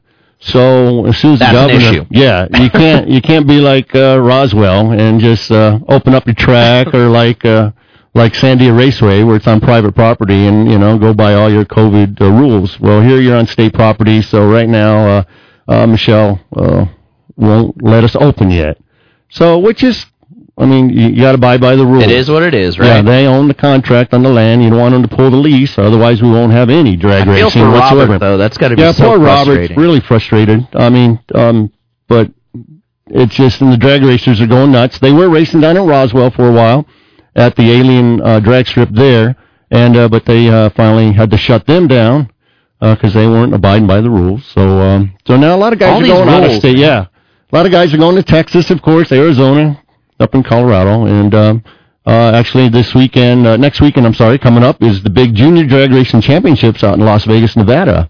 So as soon as That's the an governor, issue. yeah, you can't you can't be like uh, Roswell and just uh, open up your track or like uh, like Sandia Raceway where it's on private property and you know go by all your COVID uh, rules. Well, here you're on state property, so right now uh, uh, Michelle uh, won't let us open yet. So which is. I mean, you, you got to abide by the rules. It is what it is, right? Yeah, they own the contract on the land. You don't want them to pull the lease, otherwise we won't have any drag I feel racing for whatsoever. Robert, though. That's got to be yeah, so poor Robert's frustrating. really frustrated. I mean, um, but it's just, and the drag racers are going nuts. They were racing down in Roswell for a while at the Alien uh, drag strip there, and uh, but they uh, finally had to shut them down because they weren't abiding by the rules. So, um, so now a lot of guys All are these going out of rules, state. man. Yeah, a lot of guys are going to Texas, of course, Arizona, up in Colorado, and um, uh, actually this weekend, uh, next weekend, I'm sorry, coming up is the big Junior Drag Racing Championships out in Las Vegas, Nevada.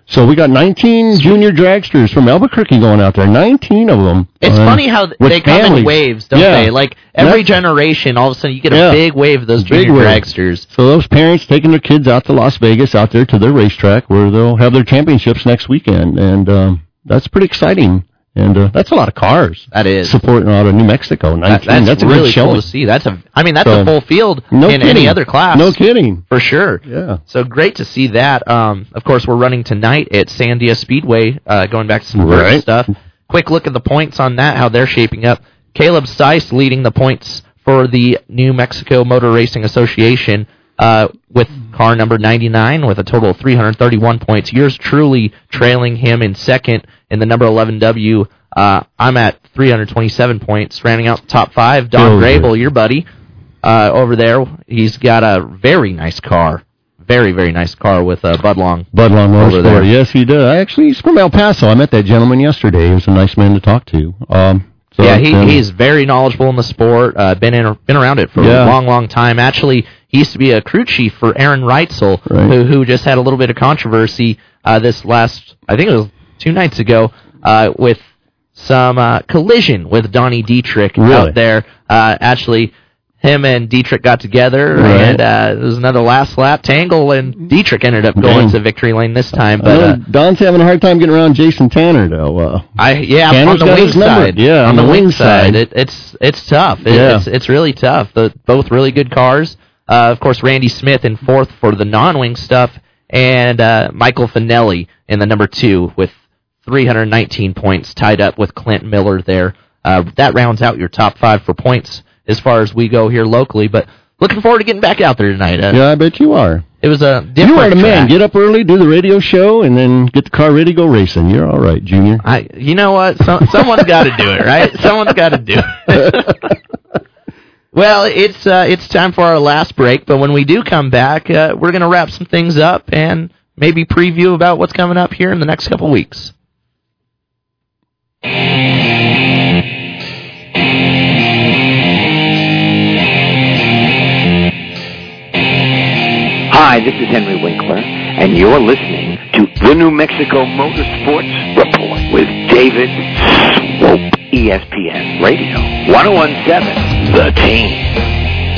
So we got nineteen junior dragsters from Albuquerque going out there. nineteen of them. It's uh, funny how th- they come families. in waves, don't yeah. they? Like every generation, all of a sudden you get a yeah. big wave of those Big junior wave. dragsters. So those parents taking their kids out to Las Vegas, out there to their racetrack where they'll have their championships next weekend, and um, that's pretty exciting. And uh, that's a lot of cars. That is supporting out of New Mexico. nineteen. That, that's, that's a really good showing. cool to see. That's a, I mean, that's So, a full field no in kidding. any other class. No kidding. For sure. Yeah. So great to see that. Um, of course, we're running tonight at Sandia Speedway, uh, going back to some Right. right. stuff. Quick look at the points on that, how they're shaping up. Caleb Stice leading the points for the New Mexico Motor Racing Association uh, with car number ninety-nine with a total of three hundred thirty-one points. Yours truly trailing him in second in the number eleven W. Uh, I'm at three hundred twenty-seven points, rounding out the top five. Don Oh, Grable, good. your buddy, uh, over there. He's got a very nice car. Very, very nice car with uh, Budlong. Budlong over there. Motorsport. Yes, he did. I actually, he's from El Paso. I met that gentleman yesterday. He was a nice man to talk to. Um, so, yeah, he, um, he's very knowledgeable in the sport. Uh, been in, been around it for Yeah. a long, long time. Actually, he used to be a crew chief for Aaron Reitzel, Right. who who just had a little bit of controversy uh, this last, I think it was two nights ago, uh, with some uh, collision with Donnie Dietrich Really? out there. Uh, actually, him and Dietrich got together, Right. and uh, it was another last lap tangle, and Dietrich ended up going Dang. to victory lane this time. I But know uh, Don's having a hard time getting around Jason Tanner, though. Uh, I yeah, Tanner's on the got wing his number. side. Yeah, on, on the, the wing wing side, side. it, it's it's tough. It, Yeah. It's it's really tough. The both really good cars. Uh, of course, Randy Smith in fourth for the non-wing stuff, and uh, Michael Finelli in the number two with three hundred nineteen points, tied up with Clint Miller there. Uh, that rounds out your top five for points as far as we go here locally. But looking forward to getting back out there tonight. Uh, yeah, I bet you are. It was a different You are the man. track. Get up early, do the radio show, and then get the car ready to go racing. You're all right, Junior. I, you know what? So, someone's got to do it, right? Someone's got to do it. Well, it's uh, it's time for our last break, but when we do come back, uh, we're going to wrap some things up and maybe preview about what's coming up here in the next couple weeks. Hi, this is Henry Winkler, and you're listening to the New Mexico Motorsports Report with David Swope, E S P N Radio, ten seventeen, The Team.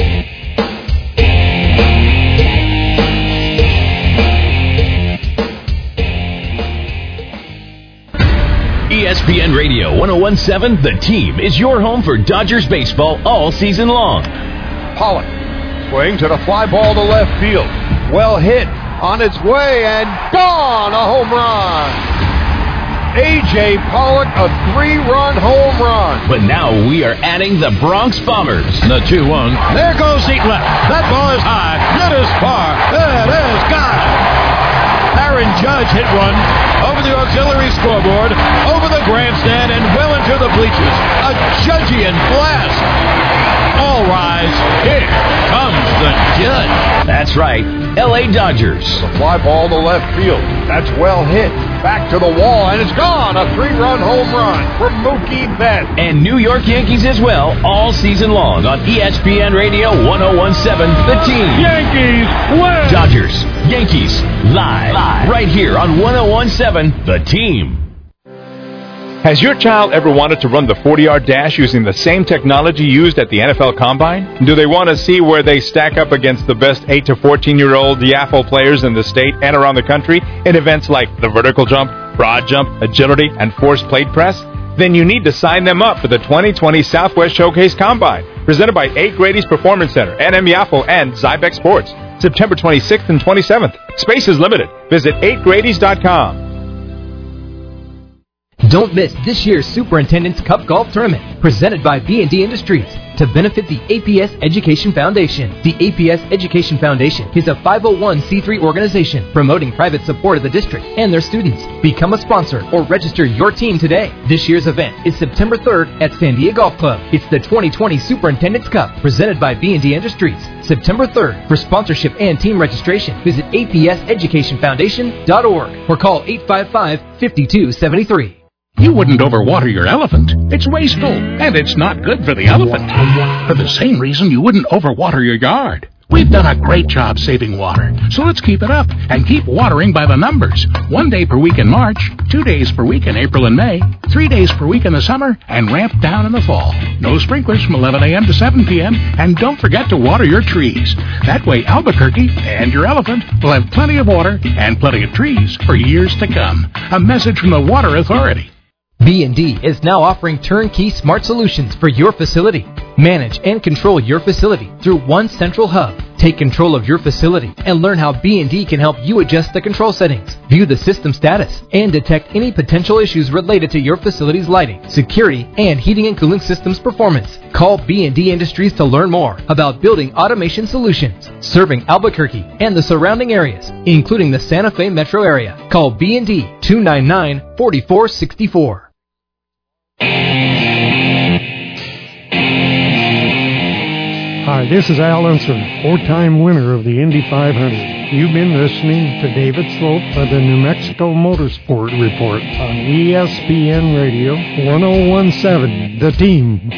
E S P N Radio ten seventeen, The Team, is your home for Dodgers baseball all season long. Pollock swing to the fly ball to left field. Well hit on its way and gone. A home run. A J Pollock, a three-run home run. But now we are adding the Bronx Bombers. The two one. There goes Heat left. That ball is high. It is far. It is gone. Aaron Judge hit one over the auxiliary scoreboard, over the grandstand, and well into the bleachers. A Judgian blast. All rise. Here comes the Judge. That's right, L A Dodgers. The fly ball to left field. That's well hit. Back to the wall, and it's gone. A three-run home run for Mookie Betts. And New York Yankees as well, all season long on E S P N Radio ten seventeen, The Team. Yankees win. Dodgers, Yankees, live, live. right here on ten seventeen, The Team. Has your child ever wanted to run the forty-yard dash using the same technology used at the N F L Combine? Do they want to see where they stack up against the best eight to fourteen-year-old D A F O players in the state and around the country in events like the vertical jump, broad jump, agility, and forced plate press? Then you need to sign them up for the twenty twenty Southwest Showcase Combine, presented by eight Grady's Performance Center, N M Yafo, and Zybex Sports, September twenty-sixth and twenty-seventh. Space is limited. Visit eight gradys dot com. Don't miss this year's Superintendent's Cup Golf Tournament, presented by B and D Industries, to benefit the A P S Education Foundation. The A P S Education Foundation is a five oh one c three organization promoting private support of the district and their students. Become a sponsor or register your team today. This year's event is September third at Sandia Golf Club. It's the twenty twenty Superintendent's Cup, presented by B and D Industries. September third. For sponsorship and team registration, visit A P S education foundation dot org or call eight five five, five two seven three. You wouldn't overwater your elephant. It's wasteful, and it's not good for the elephant. For the same reason you wouldn't overwater your yard. We've done a great job saving water, so let's keep it up and keep watering by the numbers. One day per week in March, two days per week in April and May, three days per week in the summer, and ramp down in the fall. No sprinklers from eleven a.m. to seven p.m., and don't forget to water your trees. That way Albuquerque and your elephant will have plenty of water and plenty of trees for years to come. A message from the Water Authority. B and D is now offering turnkey smart solutions for your facility. Manage and control your facility through one central hub. Take control of your facility and learn how B and D can help you adjust the control settings, view the system status, and detect any potential issues related to your facility's lighting, security, and heating and cooling systems performance. Call B and D Industries to learn more about building automation solutions, serving Albuquerque and the surrounding areas, including the Santa Fe metro area. Call B and D two nine nine, four four six four. Hi, this is Al Unser, four-time winner of the Indy five hundred. You've been listening to David Slope of the New Mexico Motorsport Report on E S P N Radio one oh one seven, The Team.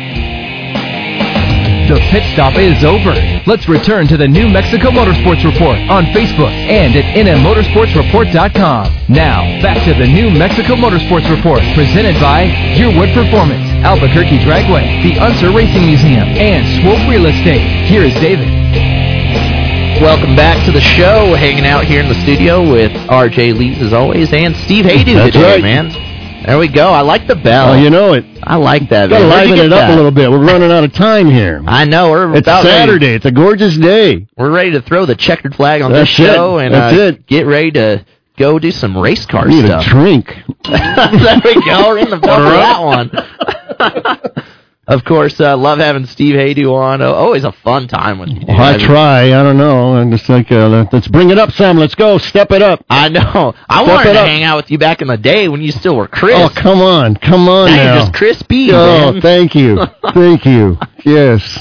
The pit stop is over. Let's return to the New Mexico Motorsports Report on Facebook and at N M motorsports report dot com. Now, back to the New Mexico Motorsports Report, presented by Yearwood Performance, Albuquerque Dragway, the Unser Racing Museum, and Swope Real Estate. Here is David. Welcome back to the show. Hanging out here in the studio with R J Lees as always, and Steve Haydu That's today, right. man. There we go. I like the bell. Oh, you know it. I like that. Got to man. Where'd you liven get it up that? a little bit. We're running out of time here. I know. We're It's about Saturday. Ready. It's a gorgeous day. We're ready to throw the checkered flag on That's this show it. and That's uh, it. get ready to go do some race car Need stuff. a drink. There we go. Ring the bell for that one. Of course, uh, love having Steve Haydu on. Oh, always a fun time with you. dude. Well, I I mean, try. I don't know. I'm just like, uh, let's bring it up some. Let's go. Step it up. I know. I Step wanted it to up. hang out with you back in the day when you still were Chris. Oh, come on. Come on now. now. You're just Chris B, Oh, man. thank you. Thank you. Yes.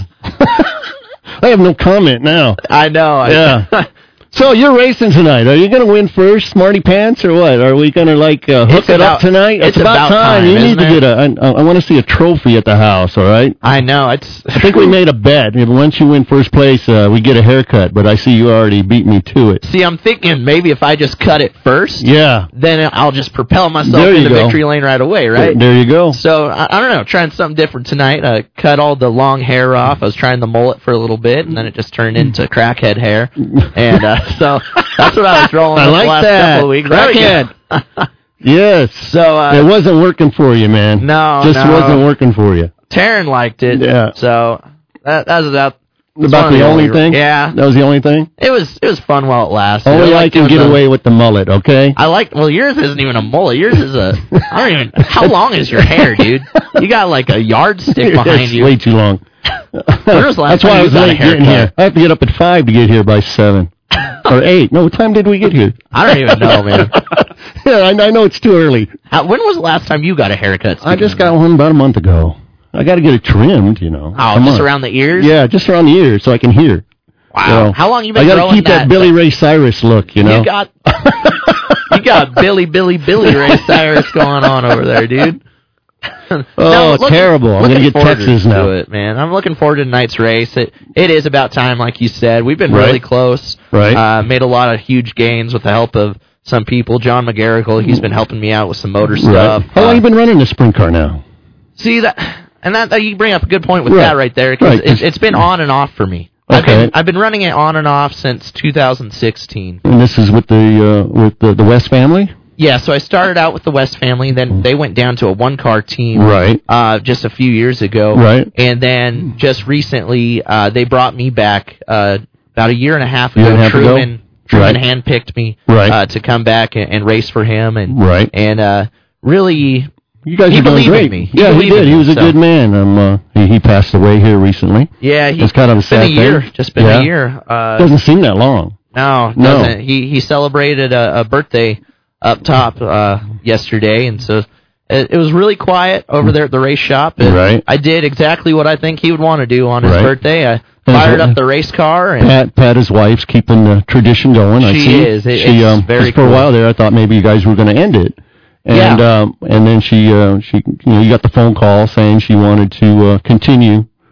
I have no comment now. I know. Yeah. So you're racing tonight. Are you going to win first, Smarty Pants, or what? Are we going to like uh, hook It's it about- up tonight? it's about time, You need isn't to it? get a. I, I want to see a trophy at the house. All right. I know. It's. I think we made a bet. If once you win first place, uh, we get a haircut. But I see you already beat me to it. See, I'm thinking maybe if I just cut it first, Yeah. then I'll just propel myself There you into go. victory lane right away, right? There you go. So, I, I don't know, trying something different tonight. Uh, cut all the long hair off. I was trying the mullet for a little bit, and then it just turned into crackhead hair. And uh, so that's what I was rolling I with like the last that. couple of weeks. There we go. Yes. So uh, it wasn't working for you, man. No, just no. wasn't working for you. Taryn liked it. Yeah. So that, that was about About one the of only thing. Yeah. That was the only thing. It was it was fun while it lasted. Only I like can doing get the- away with the mullet. Okay. I like. Well, yours isn't even a mullet. Yours is a. I don't even. How long is your hair, dude? You got like a yardstick behind It's you. way too long. When was the last That's why time I you was got a late getting haircut? here. I have to get up at five to get here by seven or eight. No, what time did we get here? I don't even know, man. Yeah, I, I know it's too early. How, when was the last time you got a haircut? I just got one about a month ago. I got to get it trimmed, you know. Oh, Come just on. around the ears? Yeah, just around the ears so I can hear. Wow. So, How long you been I gotta growing keep that, that? Billy Ray Cyrus look, you know. You got. You got Billy, Billy, Billy Ray Cyrus going on over there, dude. Oh, No, looking- terrible. I'm looking going to get forward Texas to now. it, man. I'm looking forward to tonight's race. It it is about time, like you said. We've been Right. really close. Right. Uh, made a lot of huge gains with the help of some people. John McGarrigle, he's been helping me out with some motor stuff. Right. How long you been running the sprint car now? See that, and that, that you bring up a good point with Right. that right there because Right. it's, it's been on and off for me. I've Okay. been I've been running it on and off since two thousand sixteen. And this is with the uh, with the, the West family? Yeah, so I started out with the West family, then they went down to a one-car team Right. uh, just a few years ago. Right. And then just recently, uh, they brought me back uh, about a year and a half ago. Year and a half ago? Truman, Truman Right. handpicked me Right. uh, to come back and, and race for him. And, Right. And uh, really, You guys he are doing believed great. in me. Yeah, he believed did. in He me, was a so- good man. Um, uh, he, he passed away here recently. Yeah, he, It's kind of a it's been sad a year. thing. Just been Yeah. a year. Uh, Doesn't seem that long. No, it No. doesn't. He he celebrated a, a birthday up top uh, yesterday, and so it, it was really quiet over there at the race shop. And Right. I did exactly what I think he would want to do on his Right. birthday. I fired up the race car, and Pat, Pat, his wife's keeping the tradition going. I She see. is. It- she, it's um, very just for a cool. while there, I thought maybe you guys were going to end it. And Yeah. um, and then she uh, she you know you got the phone call saying she wanted to uh, continue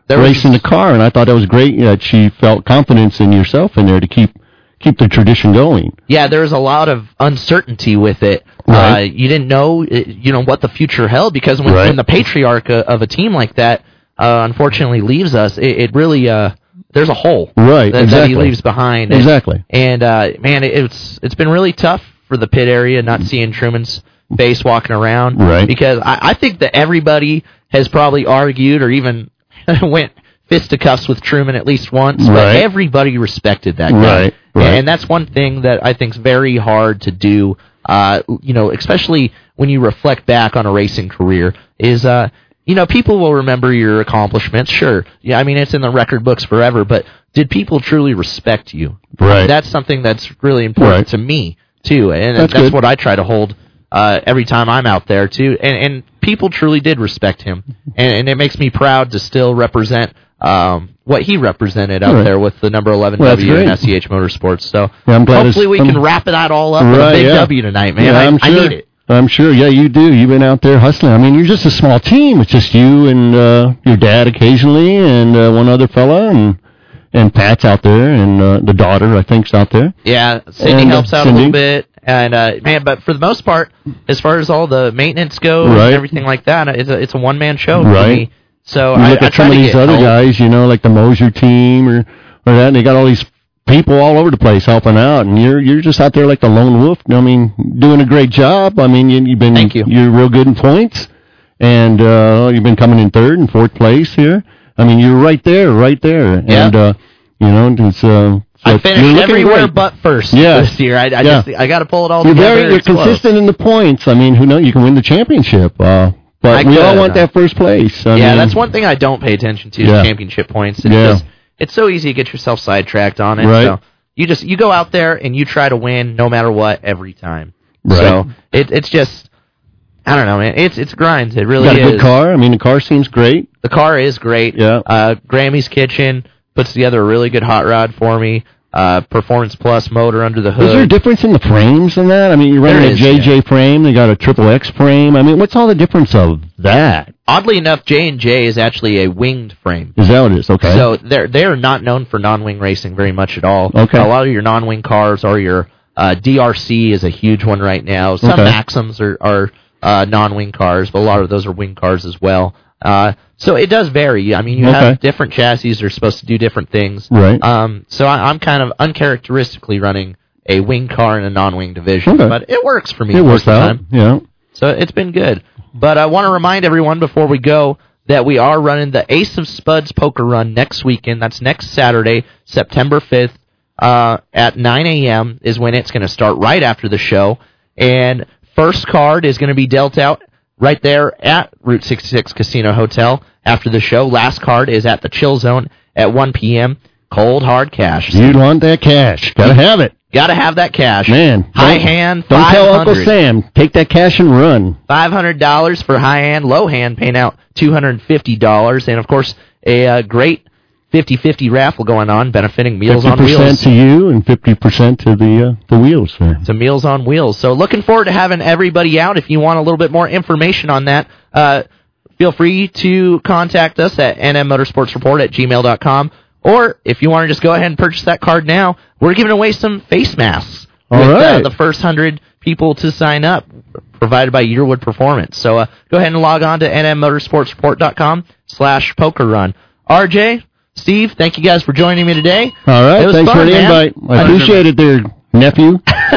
there was- racing the car, and I thought that was great that she felt confidence in yourself in there to keep keep the tradition going. Yeah, there was a lot of uncertainty with it. Right. Uh, you didn't know, uh, you know, what the future held because when, Right. when the patriarch uh, of a team like that uh, unfortunately leaves us, it, it really uh, there's a hole Right, that, exactly. that he leaves behind. And, Exactly. And uh, man, it, it's it's been really tough for the pit area not seeing Truman's face walking around. Right. Because I, I think that everybody has probably argued or even went fisticuffs with Truman at least once, but Right. everybody respected that guy. Right, right. And that's one thing that I think is very hard to do, uh, you know, especially when you reflect back on a racing career, is, uh, you know, people will remember your accomplishments, sure. Yeah, I mean, it's in the record books forever, but did people truly respect you? Right. That's something that's really important Right. to me, too, and That's that's, good. what I try to hold uh, every time I'm out there, too. And, and people truly did respect him, and, and it makes me proud to still represent um, what he represented out Right. there with the number eleven Well, that's W and great. S C H Motorsports. So Yeah, I'm glad hopefully it's- we I'm- can wrap that all up with a Right, big yeah. W tonight, man. Yeah, I, I'm I sure. need it. I'm sure. Yeah, you do. You've been out there hustling. I mean, you're just a small team. It's just you and uh, your dad occasionally, and uh, one other fella, and and Pat's out there, and uh, the daughter I think's out there. Yeah, Cindy And, uh, helps out Cindy. a little bit, and uh, man, but for the most part, as far as all the maintenance goes Right. and everything like that, it's a it's a one man show for Right. me. So you I, look I at try some of to these get other help. guys, you know, like the Mosier team or or that, and they got all these people all over the place helping out, and you're you're just out there like the lone wolf. I mean, doing a great job. I mean, you, you've been Thank you. You're real good in points, and uh, you've been coming in third and fourth place here. I mean, you're right there, right there, Yeah. and uh, you know, it's. Uh, I so finished you're looking everywhere great. but first Yeah. this year. I, I Yeah. just I got to pull it all You're together. very, you're It's close. consistent in the points. I mean, who knows? You can win the championship. Uh, but I we all could, want uh, that first place. I yeah, mean, that's one thing I don't pay attention to is Yeah. championship points. It's Yeah. just it's so easy to get yourself sidetracked on it. Right. So you just you go out there and you try to win no matter what every time. Right. So it it's just I don't know, man. It's it's grind. It really got a is. good car. I mean, the car seems great. The car is great. Yeah. Uh, Grammy's Kitchen puts together a really good hot rod for me. Uh, Performance Plus motor under the hood. Is there a difference in the frames in that? I mean, you're running There a is, J J yeah. frame. They got a triple X frame. I mean, what's all the difference of that? Oddly enough, J and J is actually a winged frame. Is that what it is? Okay. So they're they're not known for non-wing racing very much at all. Okay. A lot of your non-wing cars are your uh, D R C is a huge one right now. Some Okay. Maxims are are uh, non-wing cars, but a lot of those are wing cars as well. Uh, so it does vary. I mean, you Okay. have different chassis that are supposed to do different things. Right. Um, so I, I'm kind of uncharacteristically running a wing car in a non-wing division, Okay. but it works for me. it most works of the out. time. Yeah. So it's been good. But I want to remind everyone before we go that we are running the Ace of Spuds Poker Run next weekend. That's next Saturday, September fifth, uh, at nine a.m. is when it's going to start right after the show. And first card is going to be dealt out right there at Route sixty-six Casino Hotel after the show. Last card is at the Chill Zone at one p.m. Cold hard cash. You'd want that cash. Gotta have it. Got to have that cash. Man. High don't- hand, Don't tell Uncle five hundred. Sam. Take that cash and run. five hundred dollars for high hand, low hand paying out two hundred fifty dollars, and of course a uh, great fifty-fifty raffle going on benefiting Meals on fifty percent Wheels. to you and fifty percent to the uh, the wheels there. To Meals on Wheels. So looking forward to having everybody out. If you want a little bit more information on that, uh, feel free to contact us at n m motorsports report at gmail dot com. Or if you want to just go ahead and purchase that card now, we're giving away some face masks All with uh, right. the first one hundred people to sign up, provided by Yearwood Performance. So uh, go ahead and log on to n m motorsports report dot com slash poker run. R J, Steve, thank you guys for joining me today. All right. It was Thanks fun, for the man. invite. I appreciate it there, nephew.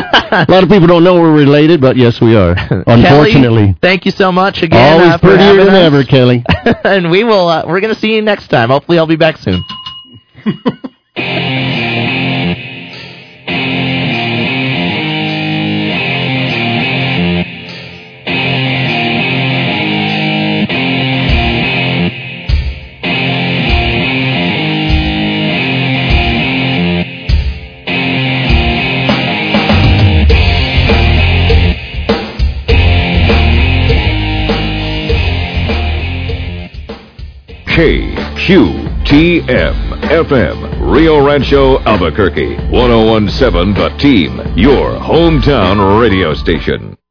A lot of people don't know we're related, but yes, we are. Unfortunately. Kelly, thank you so much again. Always uh, for prettier having than us. ever, Kelly. And we will. Uh, we're going to see you next time. Hopefully, I'll be back soon. K Q T M F M, Rio Rancho, Albuquerque, one oh one point seven The Team, your hometown radio station.